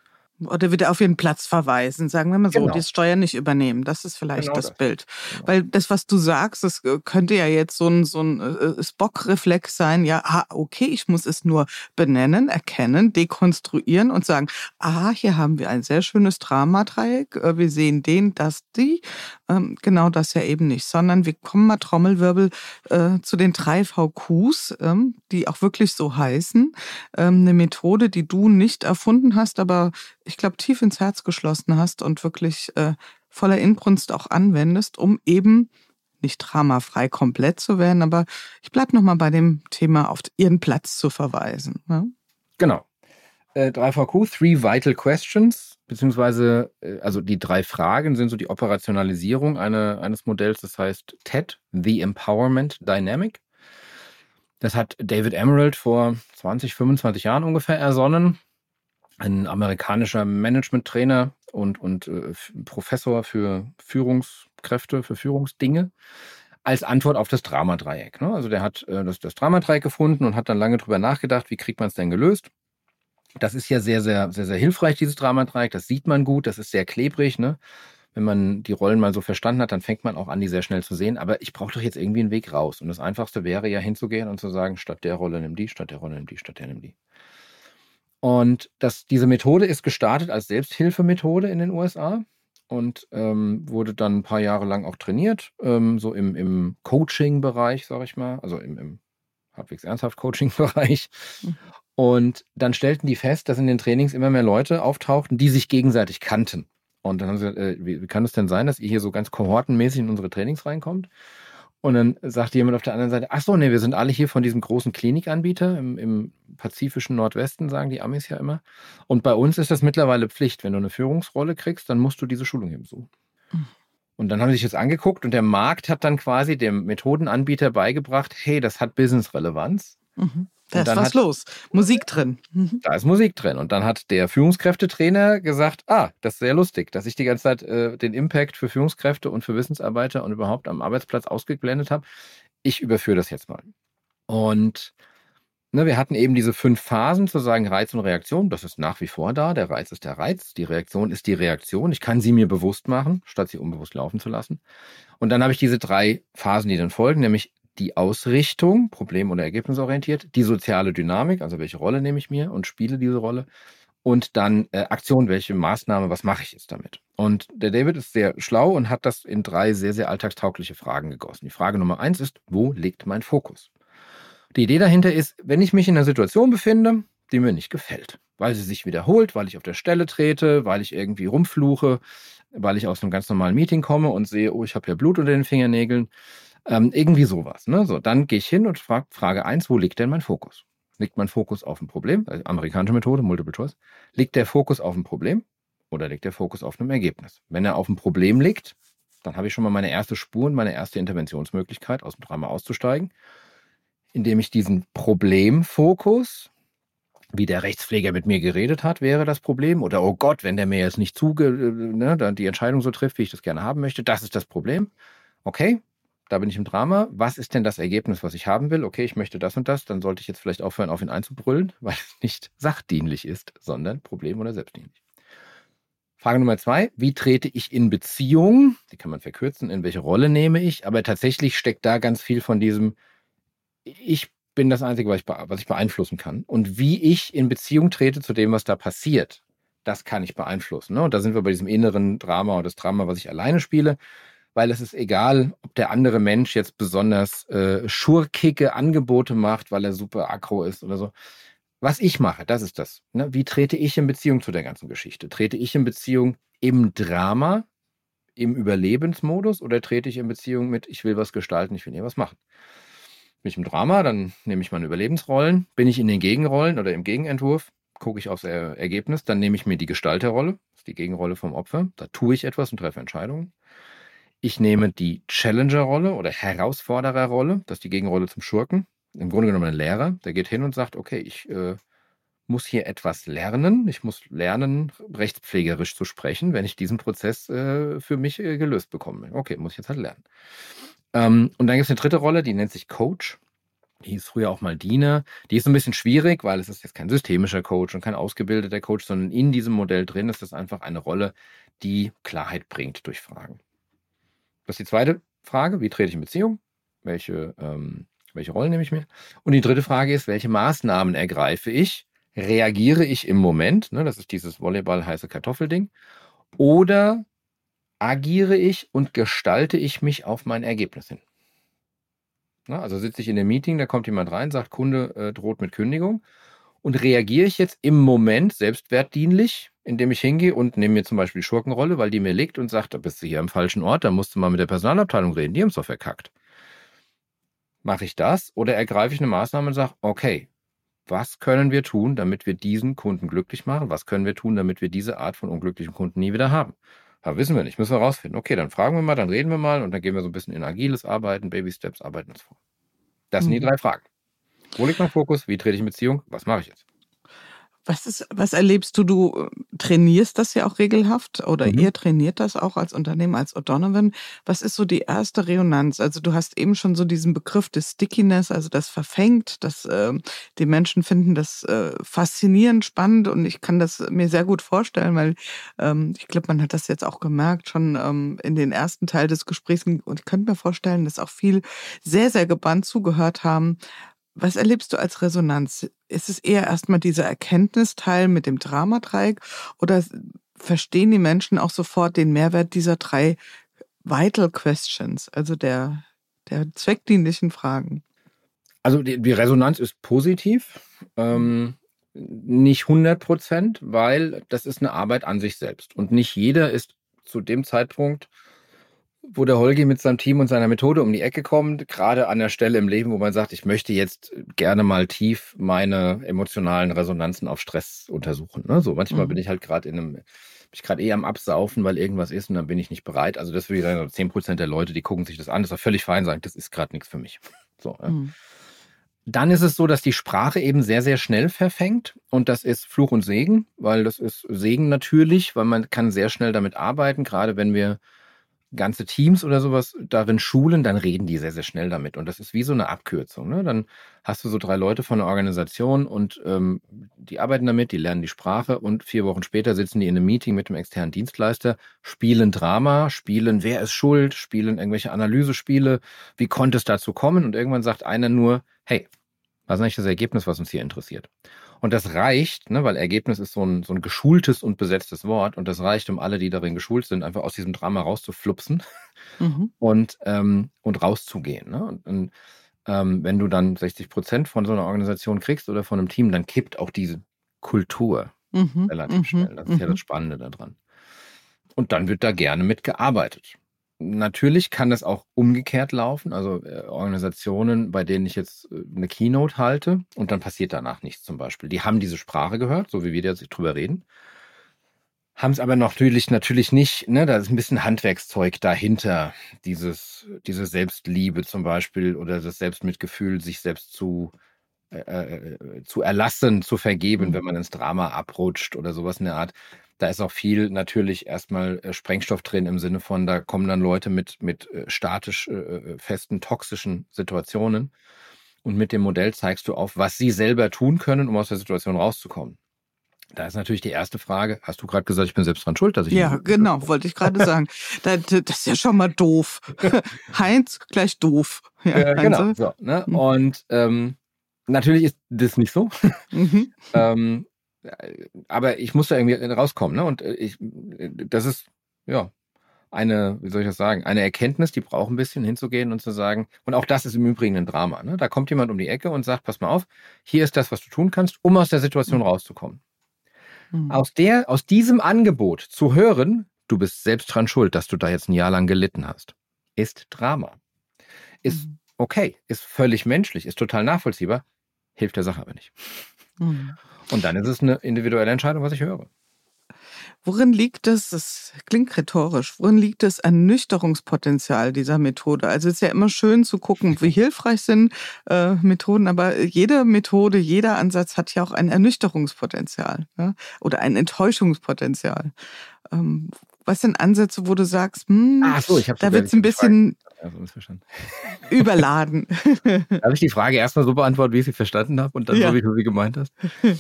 Oder wieder auf ihren Platz verweisen, sagen wir mal so, Genau. die Steuer nicht übernehmen. Das ist vielleicht Genau das, das. Bild. Genau. Weil das, was du sagst, das könnte ja jetzt so ein, so ein äh, Spock-Reflex sein. Ja, ah, okay, ich muss es nur benennen, erkennen, dekonstruieren und sagen, ah, hier haben wir ein sehr schönes Dramadreieck. äh, Wir sehen den, das, die. Ähm, genau das ja eben nicht. Sondern wir kommen mal Trommelwirbel äh, zu den drei V Qs, ähm, die auch wirklich so heißen. Ähm, eine Methode, die du nicht erfunden hast, aber ich glaube, tief ins Herz geschlossen hast und wirklich äh, voller Inbrunst auch anwendest, um eben nicht dramafrei komplett zu werden, aber ich bleibe nochmal bei dem Thema, auf ihren Platz zu verweisen. Ne? Genau. Äh, drei V Q, Three Vital Questions, beziehungsweise, äh, also die drei Fragen sind so die Operationalisierung eine, eines Modells, das heißt T E D, The Empowerment Dynamic. Das hat David Emerald vor zwanzig, fünfundzwanzig Jahren ungefähr ersonnen. Ein amerikanischer Management-Trainer und, und äh, Professor für Führungskräfte, für Führungsdinge, als Antwort auf das Dramadreieck. Ne? Also der hat äh, das, das Dramadreieck gefunden und hat dann lange drüber nachgedacht, wie kriegt man es denn gelöst. Das ist ja sehr, sehr, sehr, sehr hilfreich, dieses Dramadreieck. Das sieht man gut, das ist sehr klebrig. Ne? Wenn man die Rollen mal so verstanden hat, dann fängt man auch an, die sehr schnell zu sehen. Aber ich brauche doch jetzt irgendwie einen Weg raus. Und das Einfachste wäre ja hinzugehen und zu sagen, statt der Rolle nimm die, statt der Rolle nimm die, statt der nimm die. Und das, diese Methode ist gestartet als Selbsthilfemethode in den U S A und ähm, wurde dann ein paar Jahre lang auch trainiert, ähm, so im, im Coaching-Bereich, sage ich mal, also im, im halbwegs ernsthaft Coaching-Bereich. Mhm. Und dann stellten die fest, dass in den Trainings immer mehr Leute auftauchten, die sich gegenseitig kannten. Und dann haben sie gesagt, äh, wie, wie kann es denn sein, dass ihr hier so ganz kohortenmäßig in unsere Trainings reinkommt? Und dann sagte jemand auf der anderen Seite, ach so, nee, wir sind alle hier von diesem großen Klinikanbieter im, im pazifischen Nordwesten, sagen die Amis ja immer. Und bei uns ist das mittlerweile Pflicht. Wenn du eine Führungsrolle kriegst, dann musst du diese Schulung hier besuchen. Mhm. Und dann haben sie sich das angeguckt und der Markt hat dann quasi dem Methodenanbieter beigebracht, hey, das hat Business-Relevanz. Mhm. Da ist was hat, los. Musik drin. Mhm. Da ist Musik drin. Und dann hat der Führungskräftetrainer gesagt, ah, das ist sehr lustig, dass ich die ganze Zeit äh, den Impact für Führungskräfte und für Wissensarbeiter und überhaupt am Arbeitsplatz ausgeblendet habe. Ich überführe das jetzt mal. Und ne, wir hatten eben diese fünf Phasen zu sagen, Reiz und Reaktion. Das ist nach wie vor da. Der Reiz ist der Reiz. Die Reaktion ist die Reaktion. Ich kann sie mir bewusst machen, statt sie unbewusst laufen zu lassen. Und dann habe ich diese drei Phasen, die dann folgen, nämlich die Ausrichtung, problem- oder ergebnisorientiert, die soziale Dynamik, also welche Rolle nehme ich mir und spiele diese Rolle und dann äh, Aktion, welche Maßnahme, was mache ich jetzt damit? Und der David ist sehr schlau und hat das in drei sehr, sehr alltagstaugliche Fragen gegossen. Die Frage Nummer eins ist, wo liegt mein Fokus? Die Idee dahinter ist, wenn ich mich in einer Situation befinde, die mir nicht gefällt, weil sie sich wiederholt, weil ich auf der Stelle trete, weil ich irgendwie rumfluche, weil ich aus einem ganz normalen Meeting komme und sehe, oh, ich habe ja Blut unter den Fingernägeln, Ähm, irgendwie sowas. Ne? So, dann gehe ich hin und frage Frage eins, wo liegt denn mein Fokus? Liegt mein Fokus auf dem Problem? Also amerikanische Methode, Multiple Choice. Liegt der Fokus auf dem Problem oder liegt der Fokus auf einem Ergebnis? Wenn er auf dem Problem liegt, dann habe ich schon mal meine erste Spur und meine erste Interventionsmöglichkeit, aus dem Drama auszusteigen, indem ich diesen Problemfokus, wie der Rechtspfleger mit mir geredet hat, wäre das Problem. Oder, oh Gott, wenn der mir jetzt nicht zuge, ne, dann die Entscheidung so trifft, wie ich das gerne haben möchte, das ist das Problem. Okay. Da bin ich im Drama. Was ist denn das Ergebnis, was ich haben will? Okay, ich möchte das und das. Dann sollte ich jetzt vielleicht aufhören, auf ihn einzubrüllen, weil es nicht sachdienlich ist, sondern problem- oder selbstdienlich. Frage Nummer zwei. Wie trete ich in Beziehung? Die kann man verkürzen. In welche Rolle nehme ich? Aber tatsächlich steckt da ganz viel von diesem, ich bin das Einzige, was ich, was ich beeinflussen kann. Und wie ich in Beziehung trete zu dem, was da passiert, das kann ich beeinflussen. Und da sind wir bei diesem inneren Drama oder das Drama, was ich alleine spiele. Weil es ist egal, ob der andere Mensch jetzt besonders äh, schurkige Angebote macht, weil er super aggro ist oder so. Was ich mache, das ist das. Ne? Wie trete ich in Beziehung zu der ganzen Geschichte? Trete ich in Beziehung im Drama, im Überlebensmodus oder trete ich in Beziehung mit, ich will was gestalten, ich will hier was machen? Bin ich im Drama, dann nehme ich meine Überlebensrollen. Bin ich in den Gegenrollen oder im Gegenentwurf, gucke ich aufs er- Ergebnis, dann nehme ich mir die Gestalterrolle, das ist die Gegenrolle vom Opfer. Da tue ich etwas und treffe Entscheidungen. Ich nehme die Challenger-Rolle oder Herausforderer-Rolle, das ist die Gegenrolle zum Schurken. Im Grunde genommen ein Lehrer, der geht hin und sagt, okay, ich äh, muss hier etwas lernen. Ich muss lernen, rechtspflegerisch zu sprechen, wenn ich diesen Prozess äh, für mich äh, gelöst bekomme. Okay, muss ich jetzt halt lernen. Ähm, und dann gibt es eine dritte Rolle, die nennt sich Coach. hieß früher auch mal Diener. Die ist ein bisschen schwierig, weil es ist jetzt kein systemischer Coach und kein ausgebildeter Coach, sondern in diesem Modell drin ist das einfach eine Rolle, die Klarheit bringt durch Fragen. Das ist die zweite Frage, wie trete ich in Beziehung? Welche, ähm, welche Rollen nehme ich mir? Und die dritte Frage ist, welche Maßnahmen ergreife ich? Reagiere ich im Moment? Ne, das ist dieses Volleyball-heiße-Kartoffel-Ding. Oder agiere ich und gestalte ich mich auf mein Ergebnis hin? Na, also sitze ich in einem Meeting, da kommt jemand rein, sagt, Kunde äh, droht mit Kündigung. Und reagiere ich jetzt im Moment selbstwertdienlich, indem ich hingehe und nehme mir zum Beispiel die Schurkenrolle, weil die mir liegt und sagt, da bist du hier am falschen Ort, da musst du mal mit der Personalabteilung reden, die haben es doch verkackt. Mache ich das oder ergreife ich eine Maßnahme und sage, okay, was können wir tun, damit wir diesen Kunden glücklich machen? Was können wir tun, damit wir diese Art von unglücklichen Kunden nie wieder haben? Ja, wissen wir nicht, müssen wir rausfinden. Okay, dann fragen wir mal, dann reden wir mal und dann gehen wir so ein bisschen in agiles Arbeiten, Baby-Steps, arbeiten uns vor. Das sind die drei Fragen. Wo liegt mein Fokus? Wie trete ich in Beziehung? Was mache ich jetzt? Was ist, was erlebst du? Du trainierst das ja auch regelhaft oder Mhm. ihr trainiert das auch als Unternehmen, als O'Donovan. Was ist so die erste Resonanz? Also du hast eben schon so diesen Begriff des Stickiness, also das verfängt, dass äh, die Menschen finden das äh, faszinierend, spannend und ich kann das mir sehr gut vorstellen, weil ähm, ich glaube, man hat das jetzt auch gemerkt schon ähm, in den ersten Teil des Gesprächs und ich könnte mir vorstellen, dass auch viel sehr, sehr gebannt zugehört haben. Was erlebst du als Resonanz? Ist es eher erstmal dieser Erkenntnisteil mit dem Dramadreieck oder verstehen die Menschen auch sofort den Mehrwert dieser drei Vital Questions, also der, der zweckdienlichen Fragen? Also die, die Resonanz ist positiv, ähm, nicht hundert Prozent, weil das ist eine Arbeit an sich selbst. Und nicht jeder ist zu dem Zeitpunkt, wo der Holgi mit seinem Team und seiner Methode um die Ecke kommt, gerade an der Stelle im Leben, wo man sagt, ich möchte jetzt gerne mal tief meine emotionalen Resonanzen auf Stress untersuchen. Ne? So manchmal mhm. bin ich halt gerade in einem, bin ich gerade eh am Absaufen, weil irgendwas ist und dann bin ich nicht bereit. Also das würde ich sagen, zehn Prozent der Leute, die gucken sich das an, das ist auch völlig fein, sagen, das ist gerade nichts für mich. So. Ja. Mhm. Dann ist es so, dass die Sprache eben sehr, sehr schnell verfängt und das ist Fluch und Segen, weil das ist Segen natürlich, weil man kann sehr schnell damit arbeiten, gerade wenn wir ganze Teams oder sowas darin schulen, dann reden die sehr, sehr schnell damit. Und das ist wie so eine Abkürzung. Ne? Dann hast du so drei Leute von einer Organisation und ähm, die arbeiten damit, die lernen die Sprache und vier Wochen später sitzen die in einem Meeting mit dem externen Dienstleister, spielen Drama, spielen wer ist schuld, spielen irgendwelche Analysespiele, wie konnte es dazu kommen? Und irgendwann sagt einer nur, hey, was ist eigentlich das Ergebnis, was uns hier interessiert? Und das reicht, ne, weil Ergebnis ist so ein, so ein geschultes und besetztes Wort und das reicht, um alle, die darin geschult sind, einfach aus diesem Drama rauszuflupsen mhm. und, ähm, und rauszugehen. Ne? Und, und ähm, wenn du dann sechzig Prozent von so einer Organisation kriegst oder von einem Team, dann kippt auch diese Kultur mhm. relativ mhm. schnell. Das ist mhm. ja das Spannende daran. Und dann wird da gerne mitgearbeitet. Natürlich kann das auch umgekehrt laufen, also äh, Organisationen, bei denen ich jetzt äh, eine Keynote halte und dann passiert danach nichts zum Beispiel. Die haben diese Sprache gehört, so wie wir jetzt drüber reden, haben es aber natürlich natürlich nicht, ne, da ist ein bisschen Handwerkszeug dahinter, dieses, diese Selbstliebe zum Beispiel oder das Selbstmitgefühl, sich selbst zu, äh, äh, zu erlassen, zu vergeben, mhm. wenn man ins Drama abrutscht oder sowas in der Art. Da ist auch viel natürlich erstmal äh, Sprengstoff drin im Sinne von, da kommen dann Leute mit, mit äh, statisch äh, festen, toxischen Situationen. Und mit dem Modell zeigst du auf, was sie selber tun können, um aus der Situation rauszukommen. Da ist natürlich die erste Frage, hast du gerade gesagt, ich bin selbst dran schuld, dass ich... Ja, genau, bin? Wollte ich gerade sagen. Das, das ist ja schon mal doof. Heinz gleich doof. Ja, äh, genau, so, ne? Mhm. Und ähm, natürlich ist das nicht so. Mhm. ähm, Aber ich muss da irgendwie rauskommen, ne? Und ich, das ist, ja, eine, wie soll ich das sagen, eine Erkenntnis, die braucht ein bisschen hinzugehen und zu sagen, und auch das ist im Übrigen ein Drama, ne? Da kommt jemand um die Ecke und sagt, pass mal auf, hier ist das, was du tun kannst, um aus der Situation mhm. rauszukommen. Mhm. Aus der, aus diesem Angebot zu hören, du bist selbst dran schuld, dass du da jetzt ein Jahr lang gelitten hast, ist Drama. Ist mhm. okay, ist völlig menschlich, ist total nachvollziehbar, hilft der Sache aber nicht. Mhm. Und dann ist es eine individuelle Entscheidung, was ich höre. Worin liegt das, das klingt rhetorisch, worin liegt das Ernüchterungspotenzial dieser Methode? Also es ist ja immer schön zu gucken, wie hilfreich sind äh, Methoden, aber jede Methode, jeder Ansatz hat ja auch ein Ernüchterungspotenzial, ja? Oder ein Enttäuschungspotenzial. Ähm, was sind Ansätze, wo du sagst, hm, Ach so, ich da wird es ein bisschen... Also missverstanden. überladen. Darf ich die Frage erstmal so beantworten, wie ich sie verstanden habe und dann Ja. so, wie du sie gemeint hast?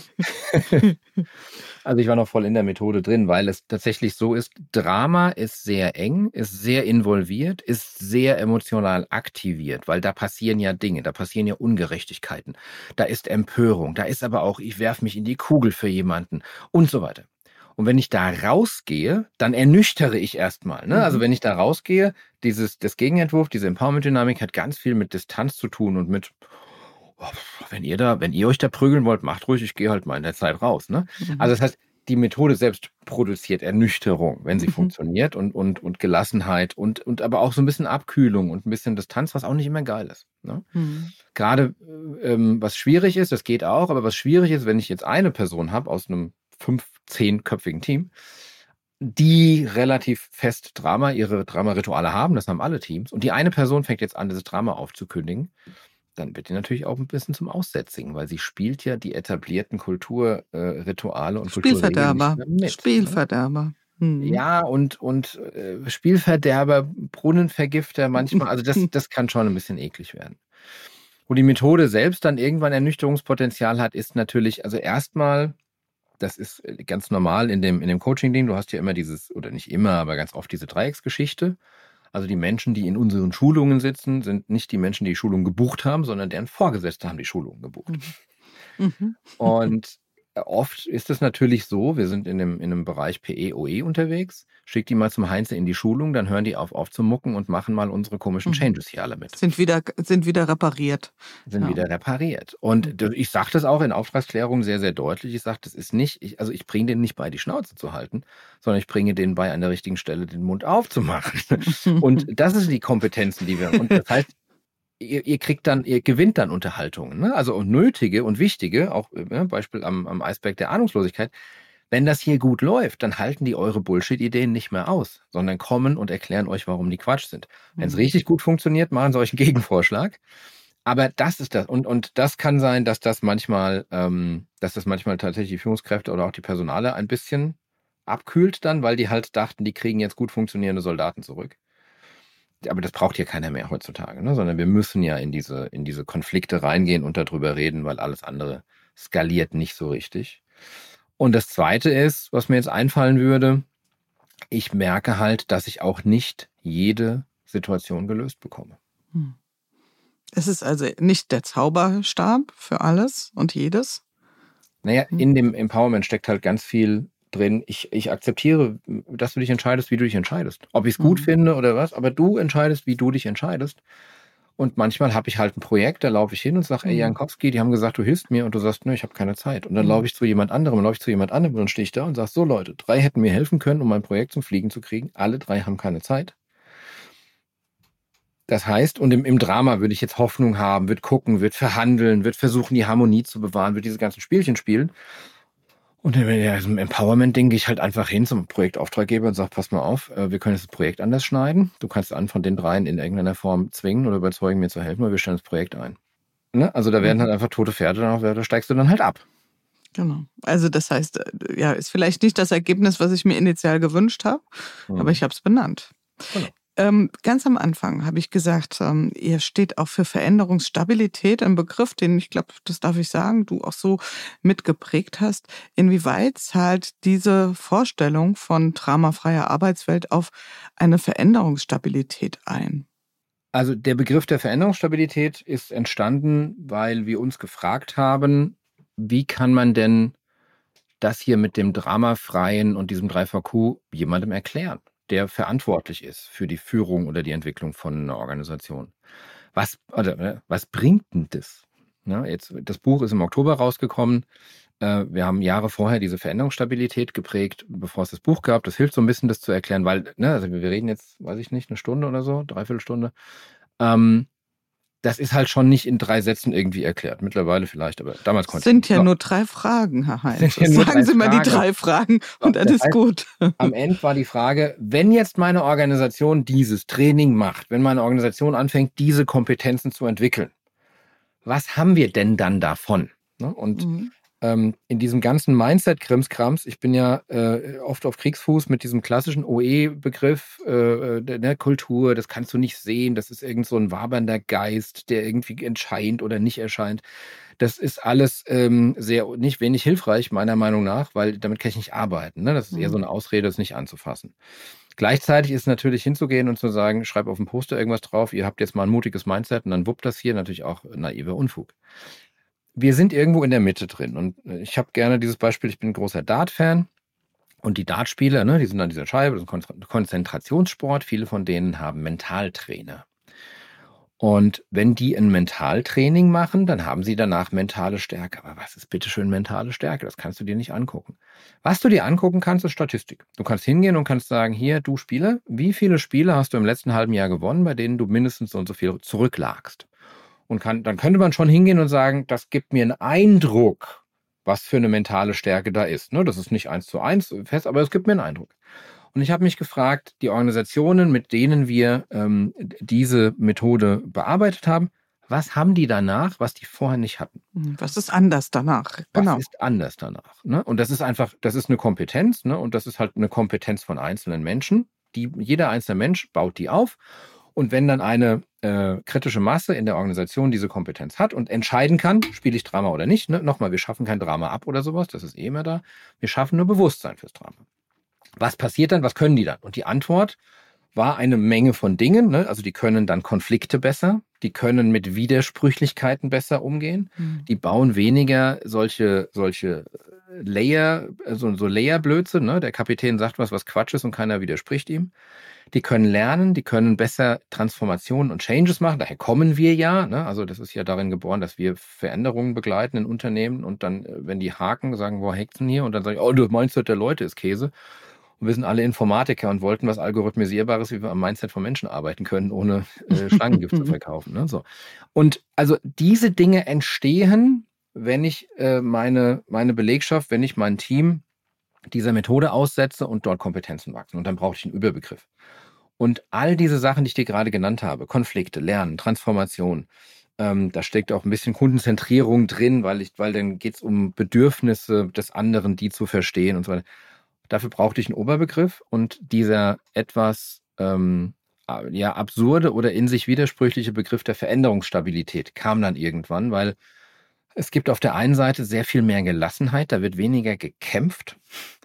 Also ich war noch voll in der Methode drin, weil es tatsächlich so ist, Drama ist sehr eng, ist sehr involviert, ist sehr emotional aktiviert, weil da passieren ja Dinge, da passieren ja Ungerechtigkeiten, da ist Empörung, da ist aber auch, ich werfe mich in die Kugel für jemanden und so weiter. Und wenn ich da rausgehe, dann ernüchtere ich erstmal. Ne? Mhm. Also wenn ich da rausgehe, dieses, das Gegenentwurf, diese Empowerment-Dynamik hat ganz viel mit Distanz zu tun und mit, oh, wenn ihr da, wenn ihr euch da prügeln wollt, macht ruhig, ich gehe halt mal in der Zeit raus. Ne? Mhm. Also das heißt, die Methode selbst produziert Ernüchterung, wenn sie Mhm. funktioniert und, und, und Gelassenheit und, und aber auch so ein bisschen Abkühlung und ein bisschen Distanz, was auch nicht immer geil ist. Ne? Mhm. Gerade ähm, was schwierig ist, das geht auch, aber was schwierig ist, wenn ich jetzt eine Person habe aus einem fünf-, zehnköpfigen Team, die relativ fest Drama, ihre Drama-Rituale haben, das haben alle Teams, und die eine Person fängt jetzt an, dieses Drama aufzukündigen, dann wird die natürlich auch ein bisschen zum Aussätzigen, weil sie spielt ja die etablierten Kulturrituale äh, und Kulturregeln Spielverderber. nicht mehr mit. Spielverderber. Mhm. Ja, und, und äh, Spielverderber, Brunnenvergifter manchmal, also das, das kann schon ein bisschen eklig werden. Wo die Methode selbst dann irgendwann Ernüchterungspotenzial hat, ist natürlich, also erstmal, das ist ganz normal in dem, in dem Coaching-Ding, du hast ja immer dieses, oder nicht immer, aber ganz oft diese Dreiecksgeschichte. Also die Menschen, die in unseren Schulungen sitzen, sind nicht die Menschen, die die Schulung gebucht haben, sondern deren Vorgesetzte haben die Schulung gebucht. Mhm. Und oft ist es natürlich so, wir sind in einem, in einem Bereich P E, O E unterwegs, schick die mal zum Heinze in die Schulung, dann hören die auf aufzumucken und machen mal unsere komischen Mhm. Changes hier alle mit. Sind wieder, sind wieder repariert. Sind Ja. wieder repariert. Und ich sage das auch in Auftragsklärung sehr, sehr deutlich. Ich sage, das ist nicht, ich, also ich bringe denen nicht bei, die Schnauze zu halten, sondern ich bringe denen bei, an der richtigen Stelle den Mund aufzumachen. Und das sind die Kompetenzen, die wir, und das heißt, ihr, ihr kriegt dann, ihr gewinnt dann Unterhaltungen, ne? Also und nötige und wichtige, auch ja, Beispiel am, am Eisberg der Ahnungslosigkeit. Wenn das hier gut läuft, dann halten die eure Bullshit-Ideen nicht mehr aus, sondern kommen und erklären euch, warum die Quatsch sind. Wenn es Mhm. richtig gut funktioniert, machen sie euch einen Gegenvorschlag. Aber das ist das. Und, und das kann sein, dass das manchmal, ähm, dass das manchmal tatsächlich die Führungskräfte oder auch die Personale ein bisschen abkühlt dann, weil die halt dachten, die kriegen jetzt gut funktionierende Soldaten zurück. Aber das braucht hier keiner mehr heutzutage, ne? Sondern wir müssen ja in diese, in diese Konflikte reingehen und darüber reden, weil alles andere skaliert nicht so richtig. Und das Zweite ist, was mir jetzt einfallen würde, ich merke halt, dass ich auch nicht jede Situation gelöst bekomme. Hm. Es ist also nicht der Zauberstab für alles und jedes. Naja, Hm. in dem Empowerment steckt halt ganz viel drin. Ich, ich akzeptiere, dass du dich entscheidest, wie du dich entscheidest. Ob ich es gut Mhm. finde oder was, aber du entscheidest, wie du dich entscheidest. Und manchmal habe ich halt ein Projekt, da laufe ich hin und sage, ey Mhm. Jankowski, die haben gesagt, du hilfst mir, und du sagst, nö, ich habe keine Zeit. Und dann Mhm. laufe ich zu jemand anderem, dann laufe ich zu jemand anderem und dann stehe ich da und sage, so Leute, drei hätten mir helfen können, um mein Projekt zum Fliegen zu kriegen. Alle drei haben keine Zeit. Das heißt, und im, im Drama würde ich jetzt Hoffnung haben, wird gucken, wird verhandeln, wird versuchen, die Harmonie zu bewahren, wird diese ganzen Spielchen spielen. Und in diesem Empowerment-Ding gehe ich halt einfach hin zum Projektauftraggeber und sage, pass mal auf, wir können jetzt das Projekt anders schneiden. Du kannst einen von den dreien in irgendeiner Form zwingen oder überzeugen, mir zu helfen, weil wir stellen das Projekt ein. Ne? Also da werden Mhm. halt einfach tote Pferde, da steigst du dann halt ab. Genau. Also das heißt, ja, ist vielleicht nicht das Ergebnis, was ich mir initial gewünscht habe, Mhm. aber ich habe es benannt. Genau. Ähm, ganz am Anfang habe ich gesagt, ähm, ihr steht auch für Veränderungsstabilität, ein Begriff, den ich glaube, das darf ich sagen, du auch so mitgeprägt hast. Inwieweit zahlt diese Vorstellung von dramafreier Arbeitswelt auf eine Veränderungsstabilität ein? Also der Begriff der Veränderungsstabilität ist entstanden, weil wir uns gefragt haben, wie kann man denn das hier mit dem Dramafreien und diesem drei V Q jemandem erklären, der verantwortlich ist für die Führung oder die Entwicklung von einer Organisation. Was, oder, was bringt denn das? Ja, jetzt, das Buch ist im Oktober rausgekommen. Äh, wir haben Jahre vorher diese Veränderungsstabilität geprägt, bevor es das Buch gab. Das hilft so ein bisschen, das zu erklären, weil, ne, also wir reden jetzt, weiß ich nicht, eine Stunde oder so, dreiviertel Stunde. Ähm, das ist halt schon nicht in drei Sätzen irgendwie erklärt. Mittlerweile vielleicht, aber damals konnte Es sind ja so. nur drei Fragen, Herr Heinz. Sind ja nur Sagen drei Sie mal die Fragen. drei Fragen So, und dann das ist heißt, gut. Am Ende war die Frage, wenn jetzt meine Organisation dieses Training macht, wenn meine Organisation anfängt, diese Kompetenzen zu entwickeln, was haben wir denn dann davon? Ne? Und Mhm. ähm, in diesem ganzen Mindset-Krimskrams, ich bin ja äh, oft auf Kriegsfuß mit diesem klassischen O E-Begriff äh, der, der Kultur, das kannst du nicht sehen, das ist irgend so ein wabernder Geist, der irgendwie erscheint oder nicht erscheint. Das ist alles ähm, sehr nicht wenig hilfreich, meiner Meinung nach, weil damit kann ich nicht arbeiten. Ne? Das ist eher so eine Ausrede, es nicht anzufassen. Gleichzeitig ist natürlich hinzugehen und zu sagen, schreib auf dem Poster irgendwas drauf, ihr habt jetzt mal ein mutiges Mindset und dann wuppt das hier, natürlich auch naiver Unfug. Wir sind irgendwo in der Mitte drin und ich habe gerne dieses Beispiel, ich bin ein großer Dart-Fan und die Dartspieler, ne, die sind an dieser Scheibe, das ist ein Konzentrationssport, viele von denen haben Mentaltrainer. Und wenn die ein Mentaltraining machen, dann haben sie danach mentale Stärke. Aber was ist bitteschön mentale Stärke? Das kannst du dir nicht angucken. Was du dir angucken kannst, ist Statistik. Du kannst hingehen und kannst sagen, hier, du Spieler, wie viele Spiele hast du im letzten halben Jahr gewonnen, bei denen du mindestens so und so viel zurücklagst? Und kann, dann könnte man schon hingehen und sagen, das gibt mir einen Eindruck, was für eine mentale Stärke da ist. Ne, das ist nicht eins zu eins fest, aber es gibt mir einen Eindruck. Und ich habe mich gefragt, die Organisationen, mit denen wir ähm, diese Methode bearbeitet haben, was haben die danach, was die vorher nicht hatten? Was ist anders danach? Genau. Was ist anders danach? Ne? Und das ist einfach, das ist eine Kompetenz, ne? Und das ist halt eine Kompetenz von einzelnen Menschen. Die, jeder einzelne Mensch baut die auf. Und wenn dann eine äh, kritische Masse in der Organisation diese Kompetenz hat und entscheiden kann, spiele ich Drama oder nicht, ne? Nochmal, wir schaffen kein Drama ab oder sowas, das ist eh immer da. Wir schaffen nur Bewusstsein fürs Drama. Was passiert dann? Was können die dann? Und die Antwort war eine Menge von Dingen. Ne? Also die können dann Konflikte besser, die können mit Widersprüchlichkeiten besser umgehen, mhm. die bauen weniger solche solche Layer, so, so Layer-Blödsinn. Ne? Der Kapitän sagt was, was Quatsch ist und keiner widerspricht ihm. Die können lernen, die können besser Transformationen und Changes machen. Daher kommen wir ja. Ne? Also das ist ja darin geboren, dass wir Veränderungen begleiten in Unternehmen und dann, wenn die haken, sagen, wo hackt's denn hier? Und dann sagen, oh, das Mindset der Leute ist Käse. Und wir sind alle Informatiker und wollten was Algorithmisierbares, wie wir am Mindset von Menschen arbeiten können, ohne äh, Schlangengift zu verkaufen. Ne? So. Und also diese Dinge entstehen, wenn ich äh, meine, meine Belegschaft, wenn ich mein Team dieser Methode aussetze und dort Kompetenzen wachsen. Und dann brauche ich einen Überbegriff. Und all diese Sachen, die ich dir gerade genannt habe, Konflikte, Lernen, Transformation, ähm, da steckt auch ein bisschen Kundenzentrierung drin, weil, ich, weil dann geht es um Bedürfnisse des anderen, die zu verstehen und so weiter. Dafür brauchte ich einen Oberbegriff und dieser etwas ähm, ja, absurde oder in sich widersprüchliche Begriff der Veränderungsstabilität kam dann irgendwann, weil es gibt auf der einen Seite sehr viel mehr Gelassenheit, da wird weniger gekämpft,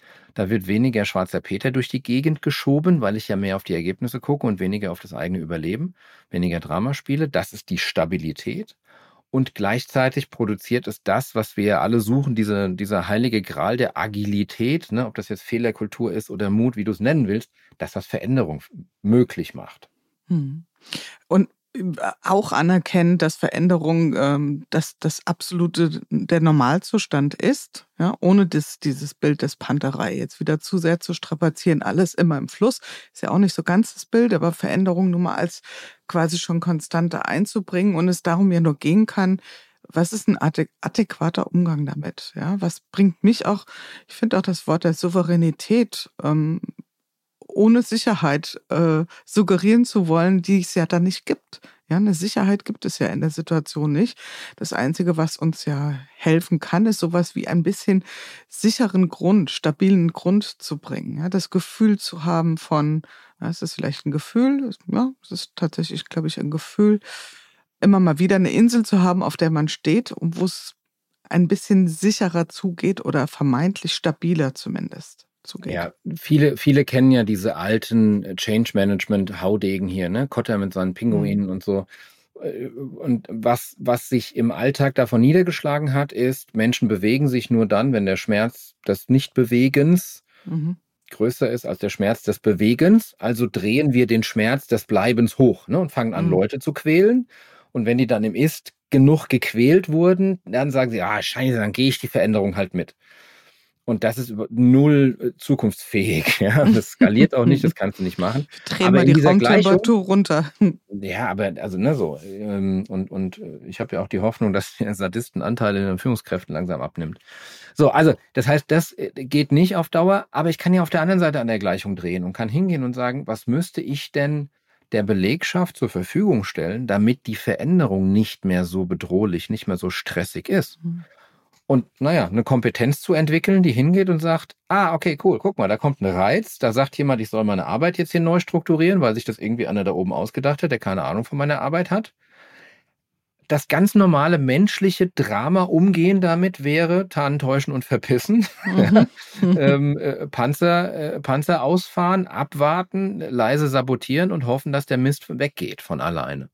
da wird weniger schwarzer Peter durch die Gegend geschoben, weil ich ja mehr auf die Ergebnisse gucke und weniger auf das eigene Überleben, weniger Dramaspiele, das ist die Stabilität. Und gleichzeitig produziert es das, was wir ja alle suchen, diese, dieser heilige Gral der Agilität, ne, ob das jetzt Fehlerkultur ist oder Mut, wie du es nennen willst, das, was Veränderung möglich macht. Hm. Und auch anerkennen, dass Veränderung ähm, dass das absolute der Normalzustand ist, ja, ohne das, dieses Bild des Panterei jetzt wieder zu sehr zu strapazieren, alles immer im Fluss, ist ja auch nicht so ganz das Bild, aber Veränderung nur mal als quasi schon Konstante einzubringen und es darum ja nur gehen kann, was ist ein adäquater Umgang damit, ja, was bringt mich auch, ich finde auch das Wort der Souveränität ähm, ohne Sicherheit äh, suggerieren zu wollen, die es ja dann nicht gibt. Ja, eine Sicherheit gibt es ja in der Situation nicht. Das Einzige, was uns ja helfen kann, ist sowas wie ein bisschen sicheren Grund, stabilen Grund zu bringen. Ja, das Gefühl zu haben von, ja, es ist vielleicht ein Gefühl, ja, es ist tatsächlich, glaube ich, ein Gefühl, immer mal wieder eine Insel zu haben, auf der man steht und wo es ein bisschen sicherer zugeht oder vermeintlich stabiler zumindest. Zugeht. Ja, viele, viele kennen ja diese alten Change-Management-Haudegen hier, ne? Kotter mit seinen Pinguinen mhm. und so. Und was, was sich im Alltag davon niedergeschlagen hat, ist, Menschen bewegen sich nur dann, wenn der Schmerz des Nichtbewegens mhm. größer ist als der Schmerz des Bewegens. Also drehen wir den Schmerz des Bleibens hoch, ne? Und fangen an, mhm. Leute zu quälen. Und wenn die dann im Ist genug gequält wurden, dann sagen sie, ah, scheiße, dann gehe ich die Veränderung halt mit. Und das ist null zukunftsfähig. Ja? Das skaliert auch nicht, das kannst du nicht machen. Drehen wir die Raumtemperatur runter. Ja, aber also ne so. Und, und ich habe ja auch die Hoffnung, dass der Sadistenanteil in den Führungskräften langsam abnimmt. So, also das heißt, das geht nicht auf Dauer, aber ich kann ja auf der anderen Seite an der Gleichung drehen und kann hingehen und sagen, was müsste ich denn der Belegschaft zur Verfügung stellen, damit die Veränderung nicht mehr so bedrohlich, nicht mehr so stressig ist. Mhm. Und naja, eine Kompetenz zu entwickeln, die hingeht und sagt, ah, okay, cool, guck mal, da kommt ein Reiz, da sagt jemand, ich soll meine Arbeit jetzt hier neu strukturieren, weil sich das irgendwie einer da oben ausgedacht hat, der keine Ahnung von meiner Arbeit hat. Das ganz normale menschliche Drama umgehen damit wäre tarnen, täuschen und verpissen. Mhm. ähm, äh, Panzer, äh, Panzer ausfahren, abwarten, leise sabotieren und hoffen, dass der Mist weggeht von alleine.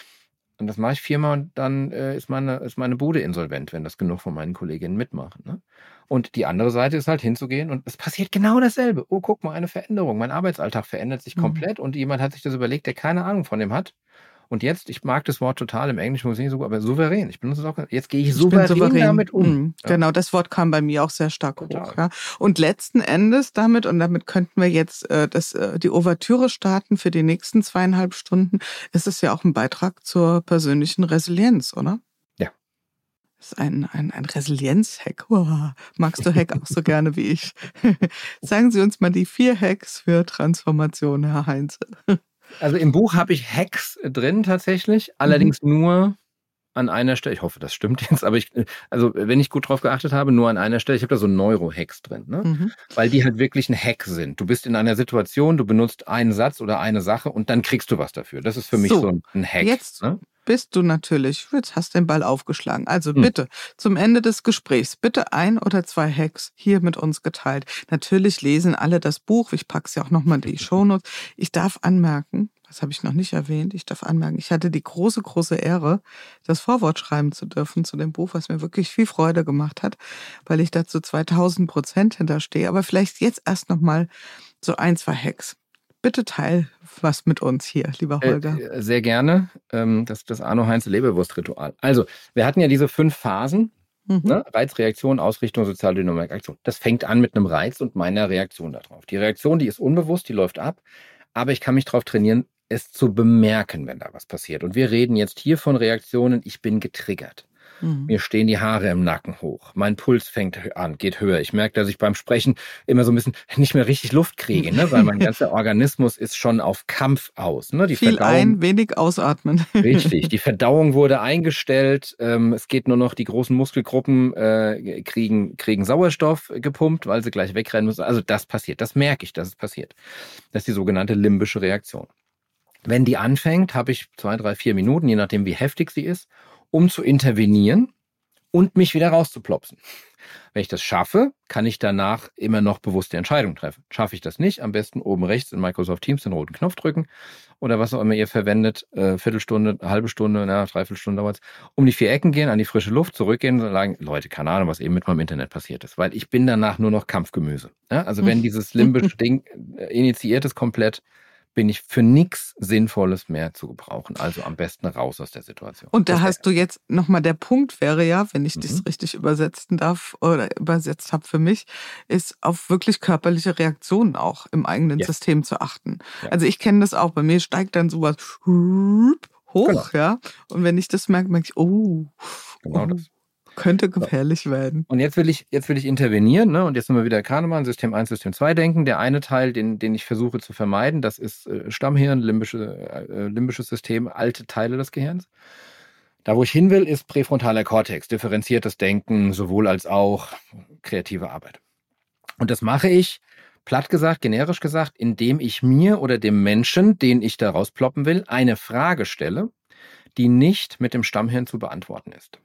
Und das mache ich viermal und dann äh, ist, meine, ist meine Bude insolvent, wenn das genug von meinen Kolleginnen mitmachen. Ne? Und die andere Seite ist halt hinzugehen und es passiert genau dasselbe. Oh, guck mal, eine Veränderung. Mein Arbeitsalltag verändert sich mhm. komplett und jemand hat sich das überlegt, der keine Ahnung von dem hat. Und jetzt, ich mag das Wort total, im Englischen muss ich nicht so gut, aber souverän. Ich benutze es auch, jetzt gehe ich, ich souverän, souverän damit um. Mhm. Ja. Genau, das Wort kam bei mir auch sehr stark total. hoch. Ja. Und letzten Endes damit, und damit könnten wir jetzt äh, das, äh, die Ouvertüre starten für die nächsten zweieinhalb Stunden, ist es ja auch ein Beitrag zur persönlichen Resilienz, oder? Ja. Das ist ein, ein, ein Resilienz-Hack. Wow. Magst du Hack auch so gerne wie ich? Sagen Sie uns mal die vier Hacks für Transformation, Herr Heinze. Also im Buch habe ich Hacks drin tatsächlich, allerdings mhm. nur an einer Stelle, ich hoffe, das stimmt jetzt, aber ich, also wenn ich gut drauf geachtet habe, nur an einer Stelle, ich habe da so Neuro-Hacks drin, ne? Mhm. Weil die halt wirklich ein Hack sind. Du bist in einer Situation, du benutzt einen Satz oder eine Sache und dann kriegst du was dafür. Das ist für mich so, so ein Hack. Jetzt ne? bist du natürlich, jetzt hast du den Ball aufgeschlagen. Also hm. bitte, zum Ende des Gesprächs, bitte ein oder zwei Hacks hier mit uns geteilt. Natürlich lesen alle das Buch, ich packe es ja auch nochmal in die Shownotes. Ich darf anmerken, das habe ich noch nicht erwähnt, ich darf anmerken, ich hatte die große, große Ehre, das Vorwort schreiben zu dürfen zu dem Buch, was mir wirklich viel Freude gemacht hat, weil ich dazu zweitausend Prozent hinterstehe. Aber vielleicht jetzt erst nochmal so ein, zwei Hacks. Bitte teil was mit uns hier, lieber Holger. Äh, sehr gerne. Ähm, das das Arno-Heinze-Leberwurst-Ritual. Also, wir hatten ja diese fünf Phasen. Mhm. Ne? Reiz, Reaktion, Ausrichtung, soziale Dynamik, Aktion. Das fängt an mit einem Reiz und meiner Reaktion darauf. Die Reaktion, die ist unbewusst, die läuft ab. Aber ich kann mich darauf trainieren, es zu bemerken, wenn da was passiert. Und wir reden jetzt hier von Reaktionen, ich bin getriggert. Mhm. Mir stehen die Haare im Nacken hoch. Mein Puls fängt an, geht höher. Ich merke, dass ich beim Sprechen immer so ein bisschen nicht mehr richtig Luft kriege, ne? Weil mein ganzer Organismus ist schon auf Kampf aus. Ne? Die Viel Verdauung, ein, wenig ausatmen. Richtig, die Verdauung wurde eingestellt. Ähm, es geht nur noch, die großen Muskelgruppen äh, kriegen, kriegen Sauerstoff gepumpt, weil sie gleich wegrennen müssen. Also das passiert, das merke ich, dass es passiert. Das ist die sogenannte limbische Reaktion. Wenn die anfängt, habe ich zwei, drei, vier Minuten, je nachdem wie heftig sie ist, um zu intervenieren und mich wieder rauszuplopsen. Wenn ich das schaffe, kann ich danach immer noch bewusste Entscheidungen treffen. Schaffe ich das nicht, am besten oben rechts in Microsoft Teams den roten Knopf drücken oder was auch immer ihr verwendet, äh, Viertelstunde, halbe Stunde, na, dreiviertel Stunde dauert es, um die vier Ecken gehen, an die frische Luft, zurückgehen und sagen, Leute, keine Ahnung, was eben mit meinem Internet passiert ist, weil ich bin danach nur noch Kampfgemüse. Ja? Also wenn dieses limbische Ding äh, initiiert ist komplett, bin ich für nichts Sinnvolles mehr zu gebrauchen. Also am besten raus aus der Situation. Und da hast du jetzt nochmal, der Punkt wäre ja, wenn ich mhm. das richtig übersetzen darf oder übersetzt habe für mich, ist auf wirklich körperliche Reaktionen auch im eigenen yes. System zu achten. Ja. Also ich kenne das auch, bei mir steigt dann sowas hoch, genau. ja. Und wenn ich das merke, merke ich, oh, genau oh. das. Könnte gefährlich so. werden. Und jetzt will ich, jetzt will ich intervenieren, ne? Und jetzt sind wir wieder Kahnemann, System eins, System zwei denken. Der eine Teil, den, den ich versuche zu vermeiden, das ist äh, Stammhirn, limbische, äh, limbisches System, alte Teile des Gehirns. Da, wo ich hin will, ist präfrontaler Kortex, differenziertes Denken, sowohl als auch kreative Arbeit. Und das mache ich, platt gesagt, generisch gesagt, indem ich mir oder dem Menschen, den ich da rausploppen will, eine Frage stelle, die nicht mit dem Stammhirn zu beantworten ist.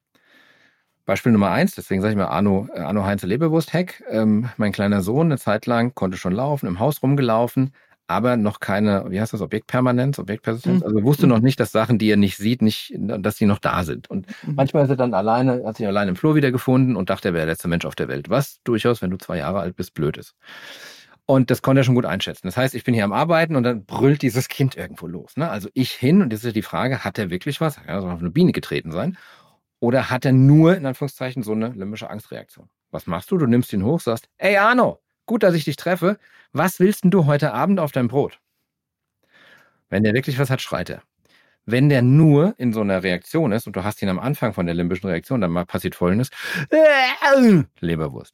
Beispiel Nummer eins, deswegen sage ich mal Arno, Arno Heinze Leberwurst-Hack. Ähm, mein kleiner Sohn eine Zeit lang konnte schon laufen, im Haus rumgelaufen, aber noch keine, wie heißt das, Objektpermanenz, Objektpersistenz, mhm. also wusste noch nicht, dass Sachen, die er nicht sieht, nicht, dass die noch da sind. Und mhm. manchmal ist er dann alleine, hat sich alleine im Flur wiedergefunden und dachte, er wäre der letzte Mensch auf der Welt. Was durchaus, wenn du zwei Jahre alt bist, blöd ist. Und das konnte er schon gut einschätzen. Das heißt, ich bin hier am Arbeiten und dann brüllt dieses Kind irgendwo los. Ne? Also ich hin und jetzt ist die Frage, hat er wirklich was? Er soll auf eine Biene getreten sein. Oder hat er nur, in Anführungszeichen, so eine limbische Angstreaktion? Was machst du? Du nimmst ihn hoch, sagst, ey Arno, gut, dass ich dich treffe. Was willst denn du heute Abend auf dein Brot? Wenn der wirklich was hat, schreit er. Wenn der nur in so einer Reaktion ist und du hast ihn am Anfang von der limbischen Reaktion, dann passiert Folgendes. Leberwurst.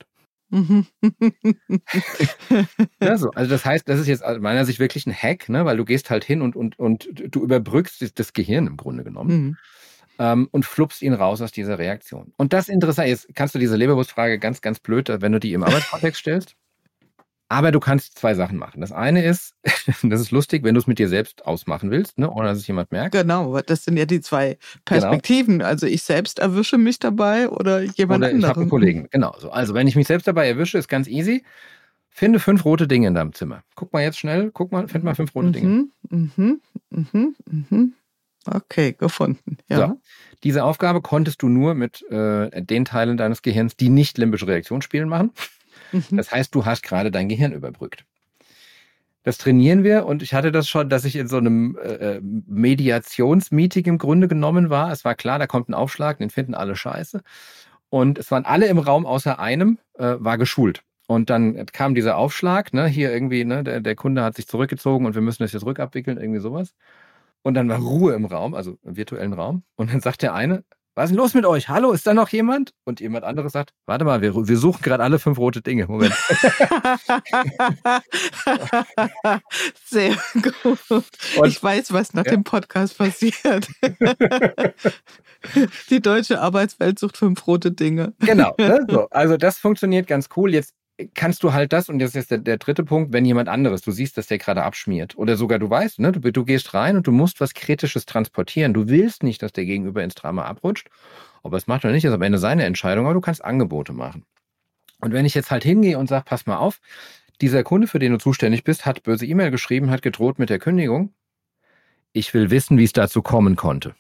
Ja, so. Also das heißt, das ist jetzt aus meiner Sicht wirklich ein Hack, ne? Weil du gehst halt hin und, und, und du überbrückst das Gehirn im Grunde genommen. Mhm. ähm, und flupst ihn raus aus dieser Reaktion. Und das Interessante ist, kannst du diese Leberwurstfrage ganz, ganz blöd, wenn du die im Arbeitskontext stellst. Aber du kannst zwei Sachen machen. Das eine ist, das ist lustig, wenn du es mit dir selbst ausmachen willst, ne, ohne dass es jemand merkt. Genau, das sind ja die zwei Perspektiven. Genau. Also ich selbst erwische mich dabei oder jemand oder anderen. Ich habe einen Kollegen, genau so. Also wenn ich mich selbst dabei erwische, ist ganz easy. Finde fünf rote Dinge in deinem Zimmer. Guck mal jetzt schnell, guck mal, find mal fünf rote mhm, Dinge. Mhm, mhm, mhm. Okay, gefunden. Ja. So, diese Aufgabe konntest du nur mit äh, den Teilen deines Gehirns, die nicht limbische Reaktionsspielen machen. Mhm. Das heißt, du hast gerade dein Gehirn überbrückt. Das trainieren wir und ich hatte das schon, dass ich in so einem äh, Mediationsmeeting im Grunde genommen war. Es war klar, da kommt ein Aufschlag, den finden alle scheiße. Und es waren alle im Raum außer einem, äh, war geschult. Und dann kam dieser Aufschlag, ne, hier irgendwie, ne, der, der Kunde hat sich zurückgezogen und wir müssen das jetzt rückabwickeln, irgendwie sowas. Und dann war Ruhe im Raum, also im virtuellen Raum. Und dann sagt der eine, was ist denn los mit euch? Hallo, ist da noch jemand? Und jemand anderes sagt, warte mal, wir, wir suchen gerade alle fünf rote Dinge. Moment. Sehr gut. Und, ich weiß, was nach ja. dem Podcast passiert. Die deutsche Arbeitswelt sucht fünf rote Dinge. Genau. Ne? So. Also das funktioniert ganz cool. Jetzt kannst du halt das, und das ist der, der dritte Punkt, wenn jemand anderes, du siehst, dass der gerade abschmiert. Oder sogar du weißt, ne, du, du gehst rein und du musst was Kritisches transportieren. Du willst nicht, dass der Gegenüber ins Drama abrutscht. Ob er es macht oder nicht, ist am Ende seine Entscheidung, aber du kannst Angebote machen. Und wenn ich jetzt halt hingehe und sage, pass mal auf, dieser Kunde, für den du zuständig bist, hat böse E-Mail geschrieben, hat gedroht mit der Kündigung. Ich will wissen, wie es dazu kommen konnte.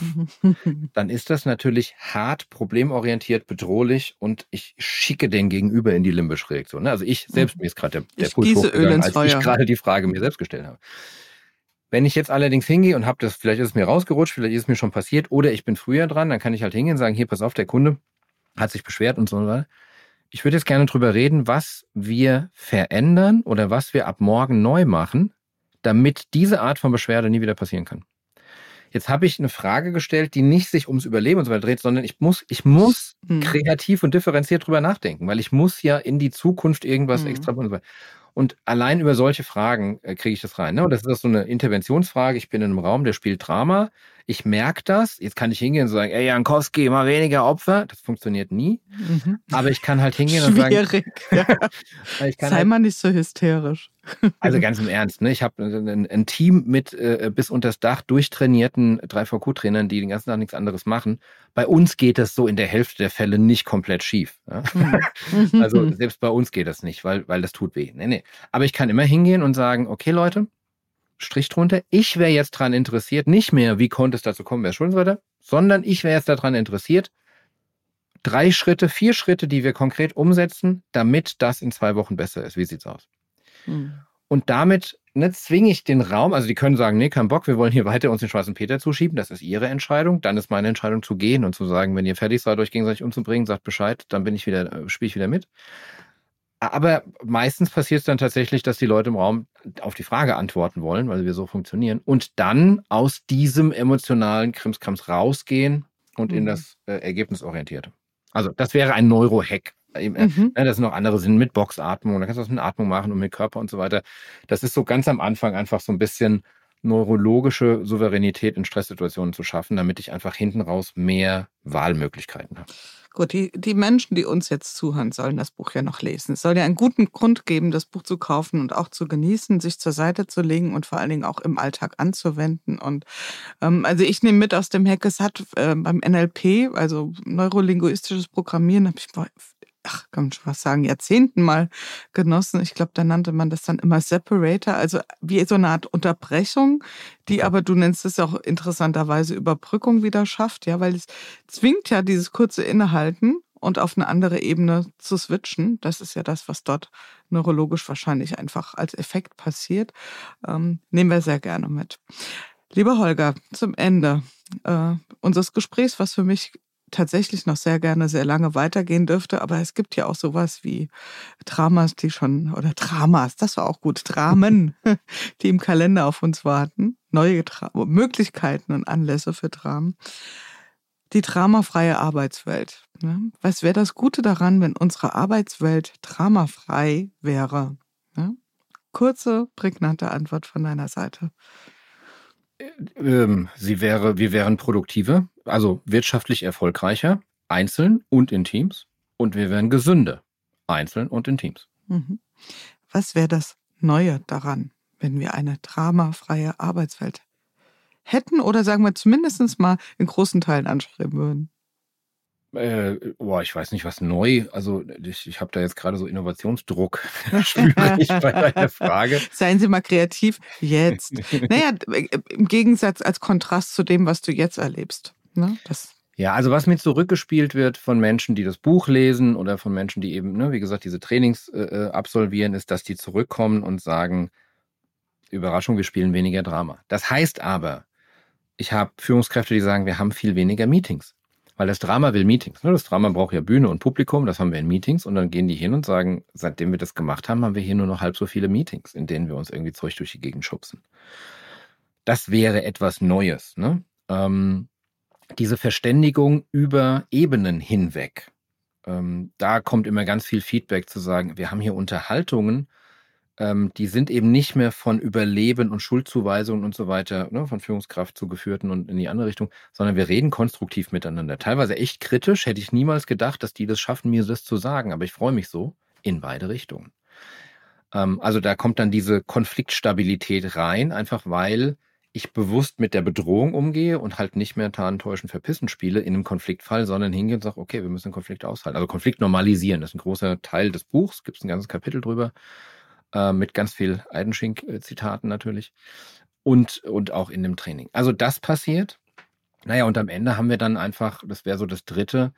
Dann ist das natürlich hart, problemorientiert, bedrohlich und ich schicke den Gegenüber in die limbische Reaktion. Also ich selbst, mir ist gerade der, der Puls hochgegangen, als ich gerade die Frage mir selbst gestellt habe. Wenn ich jetzt allerdings hingehe und habe das, vielleicht ist es mir rausgerutscht, vielleicht ist es mir schon passiert oder ich bin früher dran, dann kann ich halt hingehen und sagen, hier, pass auf, der Kunde hat sich beschwert und so weiter. Ich würde jetzt gerne drüber reden, was wir verändern oder was wir ab morgen neu machen, damit diese Art von Beschwerde nie wieder passieren kann. Jetzt habe ich eine Frage gestellt, die nicht sich ums Überleben und so weiter dreht, sondern ich muss, ich muss hm. kreativ und differenziert drüber nachdenken, weil ich muss ja in die Zukunft irgendwas hm. extra und so weiter. Und allein über solche Fragen äh, kriege ich das rein. Ne? Und das ist so eine Interventionsfrage. Ich bin in einem Raum, der spielt Drama. Ich merke das. Jetzt kann ich hingehen und sagen, ey, Jankowski, immer weniger Opfer. Das funktioniert nie. Mhm. Aber ich kann halt hingehen und sagen... Schwierig, ja. ich kann Sei halt, mal nicht so hysterisch. Also ganz im Ernst, ne? Ich habe ein, ein Team mit äh, bis unters Dach durchtrainierten drei V Q-Trainern, die den ganzen Tag nichts anderes machen. Bei uns geht das so in der Hälfte der Fälle nicht komplett schief. Ja? Mhm. Also selbst bei uns geht das nicht, weil, weil das tut weh. Nee, nee. Aber ich kann immer hingehen und sagen, okay Leute, Strich drunter, ich wäre jetzt dran interessiert, nicht mehr, wie konnte es dazu kommen, wer ist schuld und so weiter, sondern ich wäre jetzt daran interessiert, drei Schritte, vier Schritte, die wir konkret umsetzen, damit das in zwei Wochen besser ist. Wie sieht's aus? Hm. Und damit ne, zwinge ich den Raum, also die können sagen, nee, kein Bock, wir wollen hier weiter uns den schwarzen Peter zuschieben, das ist ihre Entscheidung, dann ist meine Entscheidung zu gehen und zu sagen, wenn ihr fertig seid, euch gegenseitig umzubringen, sagt Bescheid, dann bin ich wieder, spiele ich wieder mit. Aber meistens passiert es dann tatsächlich, dass die Leute im Raum auf die Frage antworten wollen, weil wir so funktionieren und dann aus diesem emotionalen Krimskrams rausgehen und mhm. in das äh, Ergebnisorientierte. Also das wäre ein Neurohack. Mhm. Das sind noch andere Sinn mit Boxatmung, da kannst du das mit Atmung machen und mit Körper und so weiter. Das ist so ganz am Anfang einfach so ein bisschen neurologische Souveränität in Stresssituationen zu schaffen, damit ich einfach hinten raus mehr Wahlmöglichkeiten habe. Gut, die, die Menschen, die uns jetzt zuhören, sollen das Buch ja noch lesen. Es soll ja einen guten Grund geben, das Buch zu kaufen und auch zu genießen, sich zur Seite zu legen und vor allen Dingen auch im Alltag anzuwenden. Und ähm, also ich nehme mit aus dem Hack, es hat äh, beim N L P, also neurolinguistisches Programmieren, habe ich ach, kann man schon was sagen, Jahrzehnten mal genossen. Ich glaube, da nannte man das dann immer Separator, also wie so eine Art Unterbrechung, die aber, du nennst es auch interessanterweise Überbrückung wieder schafft, ja, weil es zwingt ja dieses kurze Innehalten und auf eine andere Ebene zu switchen. Das ist ja das, was dort neurologisch wahrscheinlich einfach als Effekt passiert. Ähm, nehmen wir sehr gerne mit. Lieber Holger, zum Ende äh, unseres Gesprächs, was für mich tatsächlich noch sehr gerne sehr lange weitergehen dürfte, aber es gibt ja auch sowas wie Dramas, die schon, oder Dramas, das war auch gut, Dramen, die im Kalender auf uns warten, neue Tra- Möglichkeiten und Anlässe für Dramen. Die dramafreie Arbeitswelt. Ja? Was wäre das Gute daran, wenn unsere Arbeitswelt dramafrei wäre? Ja? Kurze, prägnante Antwort von deiner Seite. Ähm, sie wäre, wir wären produktiver. also wirtschaftlich erfolgreicher, einzeln und in Teams. Und wir werden gesünder, einzeln und in Teams. Mhm. Was wäre das Neue daran, wenn wir eine dramafreie Arbeitswelt hätten oder sagen wir zumindest mal in großen Teilen anstreben würden? Äh, boah, ich weiß nicht, was neu, also ich, ich habe da jetzt gerade so Innovationsdruck, spüre ich bei deiner Frage. Seien Sie mal kreativ jetzt. Naja, im Gegensatz als Kontrast zu dem, was du jetzt erlebst. Ne? Das Ja, also was mir zurückgespielt wird von Menschen, die das Buch lesen oder von Menschen, die eben, ne, wie gesagt, diese Trainings äh, absolvieren, ist, dass die zurückkommen und sagen, Überraschung, wir spielen weniger Drama. Das heißt aber, ich habe Führungskräfte, die sagen, wir haben viel weniger Meetings. Weil das Drama will Meetings. Das Drama braucht ja Bühne und Publikum, das haben wir in Meetings. Und dann gehen die hin und sagen, seitdem wir das gemacht haben, haben wir hier nur noch halb so viele Meetings, in denen wir uns irgendwie Zeug durch die Gegend schubsen. Das wäre etwas Neues. Ne? Ähm, diese Verständigung über Ebenen hinweg. Ähm, da kommt immer ganz viel Feedback zu sagen, wir haben hier Unterhaltungen, ähm, die sind eben nicht mehr von Überleben und Schuldzuweisungen und so weiter, ne, von Führungskraft zugeführten und in die andere Richtung, sondern wir reden konstruktiv miteinander. Teilweise echt kritisch, hätte ich niemals gedacht, dass die das schaffen, mir das zu sagen, aber ich freue mich so in beide Richtungen. Ähm, also da kommt dann diese Konfliktstabilität rein, einfach weil ich bewusst mit der Bedrohung umgehe und halt nicht mehr tarnen, täuschen, verpissen spiele in einem Konfliktfall, sondern hingehe und sage, okay, wir müssen den Konflikt aushalten. Also Konflikt normalisieren, das ist ein großer Teil des Buchs, gibt es ein ganzes Kapitel drüber, äh, mit ganz viel Eidenschink-Zitaten natürlich und, und auch in dem Training. Also das passiert. Naja, und am Ende haben wir dann einfach, das wäre so das Dritte,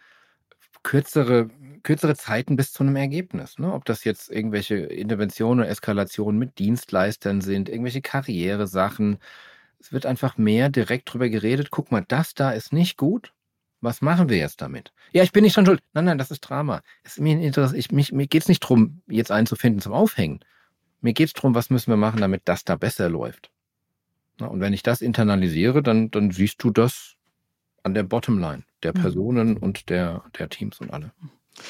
kürzere, kürzere Zeiten bis zu einem Ergebnis. Ne? Ob das jetzt irgendwelche Interventionen oder Eskalationen mit Dienstleistern sind, irgendwelche Karrieresachen. Es wird einfach mehr direkt drüber geredet. Guck mal, das da ist nicht gut. Was machen wir jetzt damit? Ja, ich bin nicht dran schuld. Nein, nein, das ist Drama. Es ist mir Interesse, ich, mich, mir geht es nicht darum, jetzt einen zu finden zum Aufhängen. Mir geht es darum, was müssen wir machen, damit das da besser läuft. Na, und wenn ich das internalisiere, dann, dann siehst du das an der Bottomline der Personen und der, der Teams und alle.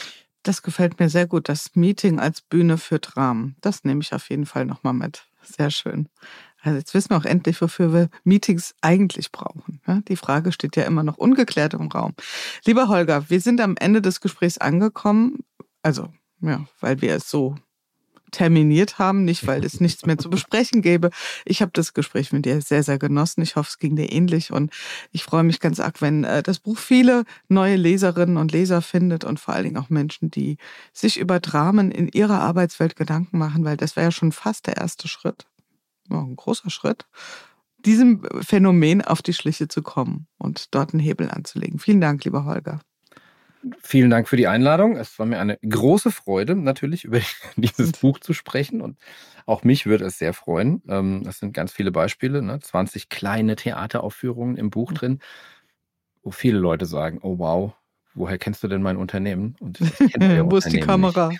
Das gefällt mir sehr gut. Das Meeting als Bühne für Dramen. Das nehme ich auf jeden Fall nochmal mit. Sehr schön. Also jetzt wissen wir auch endlich, wofür wir Meetings eigentlich brauchen. Ja, die Frage steht ja immer noch ungeklärt im Raum. Lieber Holger, wir sind am Ende des Gesprächs angekommen. Also, ja, weil wir es so terminiert haben, nicht weil es nichts mehr zu besprechen gäbe. Ich habe das Gespräch mit dir sehr, sehr genossen. Ich hoffe, es ging dir ähnlich und ich freue mich ganz arg, wenn äh, das Buch viele neue Leserinnen und Leser findet und vor allen Dingen auch Menschen, die sich über Dramen in ihrer Arbeitswelt Gedanken machen, weil das wäre ja schon fast der erste Schritt, ja, ein großer Schritt, diesem Phänomen auf die Schliche zu kommen und dort einen Hebel anzulegen. Vielen Dank, lieber Holger. Vielen Dank für die Einladung. Es war mir eine große Freude, natürlich über dieses Buch zu sprechen und auch mich würde es sehr freuen. Das sind ganz viele Beispiele, ne? zwanzig kleine Theateraufführungen im Buch drin, wo viele Leute sagen, oh wow, woher kennst du denn mein Unternehmen? Und ich kenne euer Wo ist die Kamera?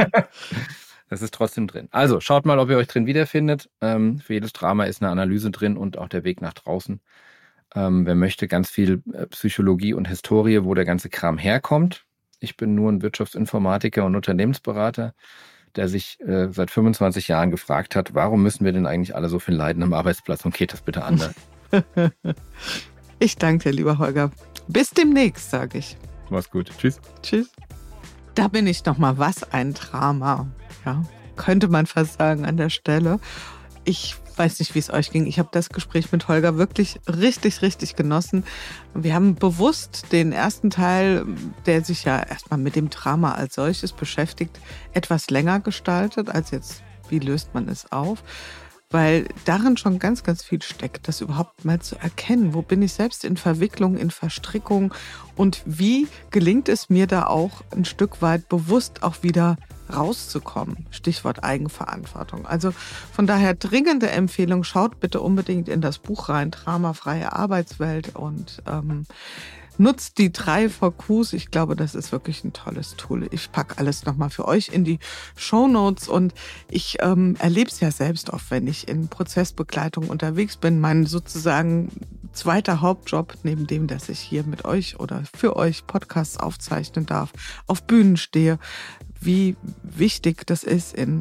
Das ist trotzdem drin. Also schaut mal, ob ihr euch drin wiederfindet. Für jedes Drama ist eine Analyse drin und auch der Weg nach draußen. Ähm, wer möchte, ganz viel Psychologie und Historie, wo der ganze Kram herkommt. Ich bin nur ein Wirtschaftsinformatiker und Unternehmensberater, der sich äh, seit fünfundzwanzig Jahren gefragt hat, warum müssen wir denn eigentlich alle so viel leiden am Arbeitsplatz und geht das bitte anders? Ich danke dir, lieber Holger. Bis demnächst, sage ich. Mach's gut. Tschüss. Tschüss. Da bin ich nochmal, was ein Drama. Ja, könnte man fast sagen an der Stelle. Ich weiß nicht, wie es euch ging. Ich habe das Gespräch mit Holger wirklich richtig, richtig genossen. Wir haben bewusst den ersten Teil, der sich ja erstmal mit dem Drama als solches beschäftigt, etwas länger gestaltet, als jetzt, wie löst man es auf? Weil darin schon ganz, ganz viel steckt, das überhaupt mal zu erkennen. Wo bin ich selbst in Verwicklung, in Verstrickung und wie gelingt es mir da auch ein Stück weit bewusst auch wieder rauszukommen? Stichwort Eigenverantwortung. Also von daher dringende Empfehlung, schaut bitte unbedingt in das Buch rein, Dramafreie Arbeitswelt und ähm, nutzt die drei V Qs. Ich glaube, das ist wirklich ein tolles Tool. Ich packe alles nochmal für euch in die Shownotes und ich ähm, erlebe es ja selbst oft, wenn ich in Prozessbegleitung unterwegs bin. Mein sozusagen zweiter Hauptjob, neben dem, dass ich hier mit euch oder für euch Podcasts aufzeichnen darf, auf Bühnen stehe, wie wichtig das ist, in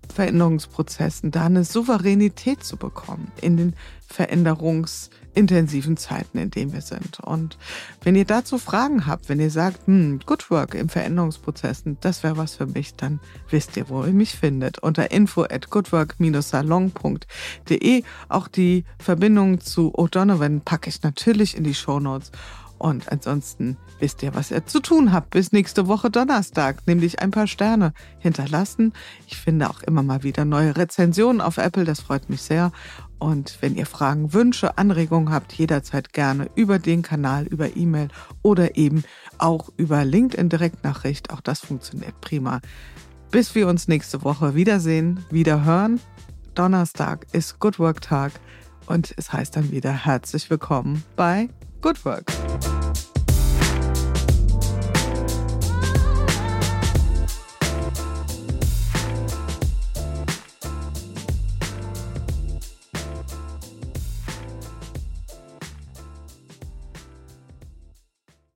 Veränderungsprozessen da eine Souveränität zu bekommen in den veränderungsintensiven Zeiten, in denen wir sind. Und wenn ihr dazu Fragen habt, wenn ihr sagt, hm, Good Work im Veränderungsprozessen, das wäre was für mich, dann wisst ihr, wo ihr mich findet. Unter info at goodwork dash salon punkt de. Auch die Verbindung zu O'Donovan packe ich natürlich in die Shownotes. Und ansonsten wisst ihr, was ihr zu tun habt. Bis nächste Woche Donnerstag, nämlich ein paar Sterne hinterlassen. Ich finde auch immer mal wieder neue Rezensionen auf Apple, das freut mich sehr. Und wenn ihr Fragen, Wünsche, Anregungen habt, jederzeit gerne über den Kanal, über E-Mail oder eben auch über LinkedIn-Direktnachricht. Auch das funktioniert prima. Bis wir uns nächste Woche wiedersehen, wieder hören. Donnerstag ist Good Work Tag und es heißt dann wieder herzlich willkommen bei Good Work.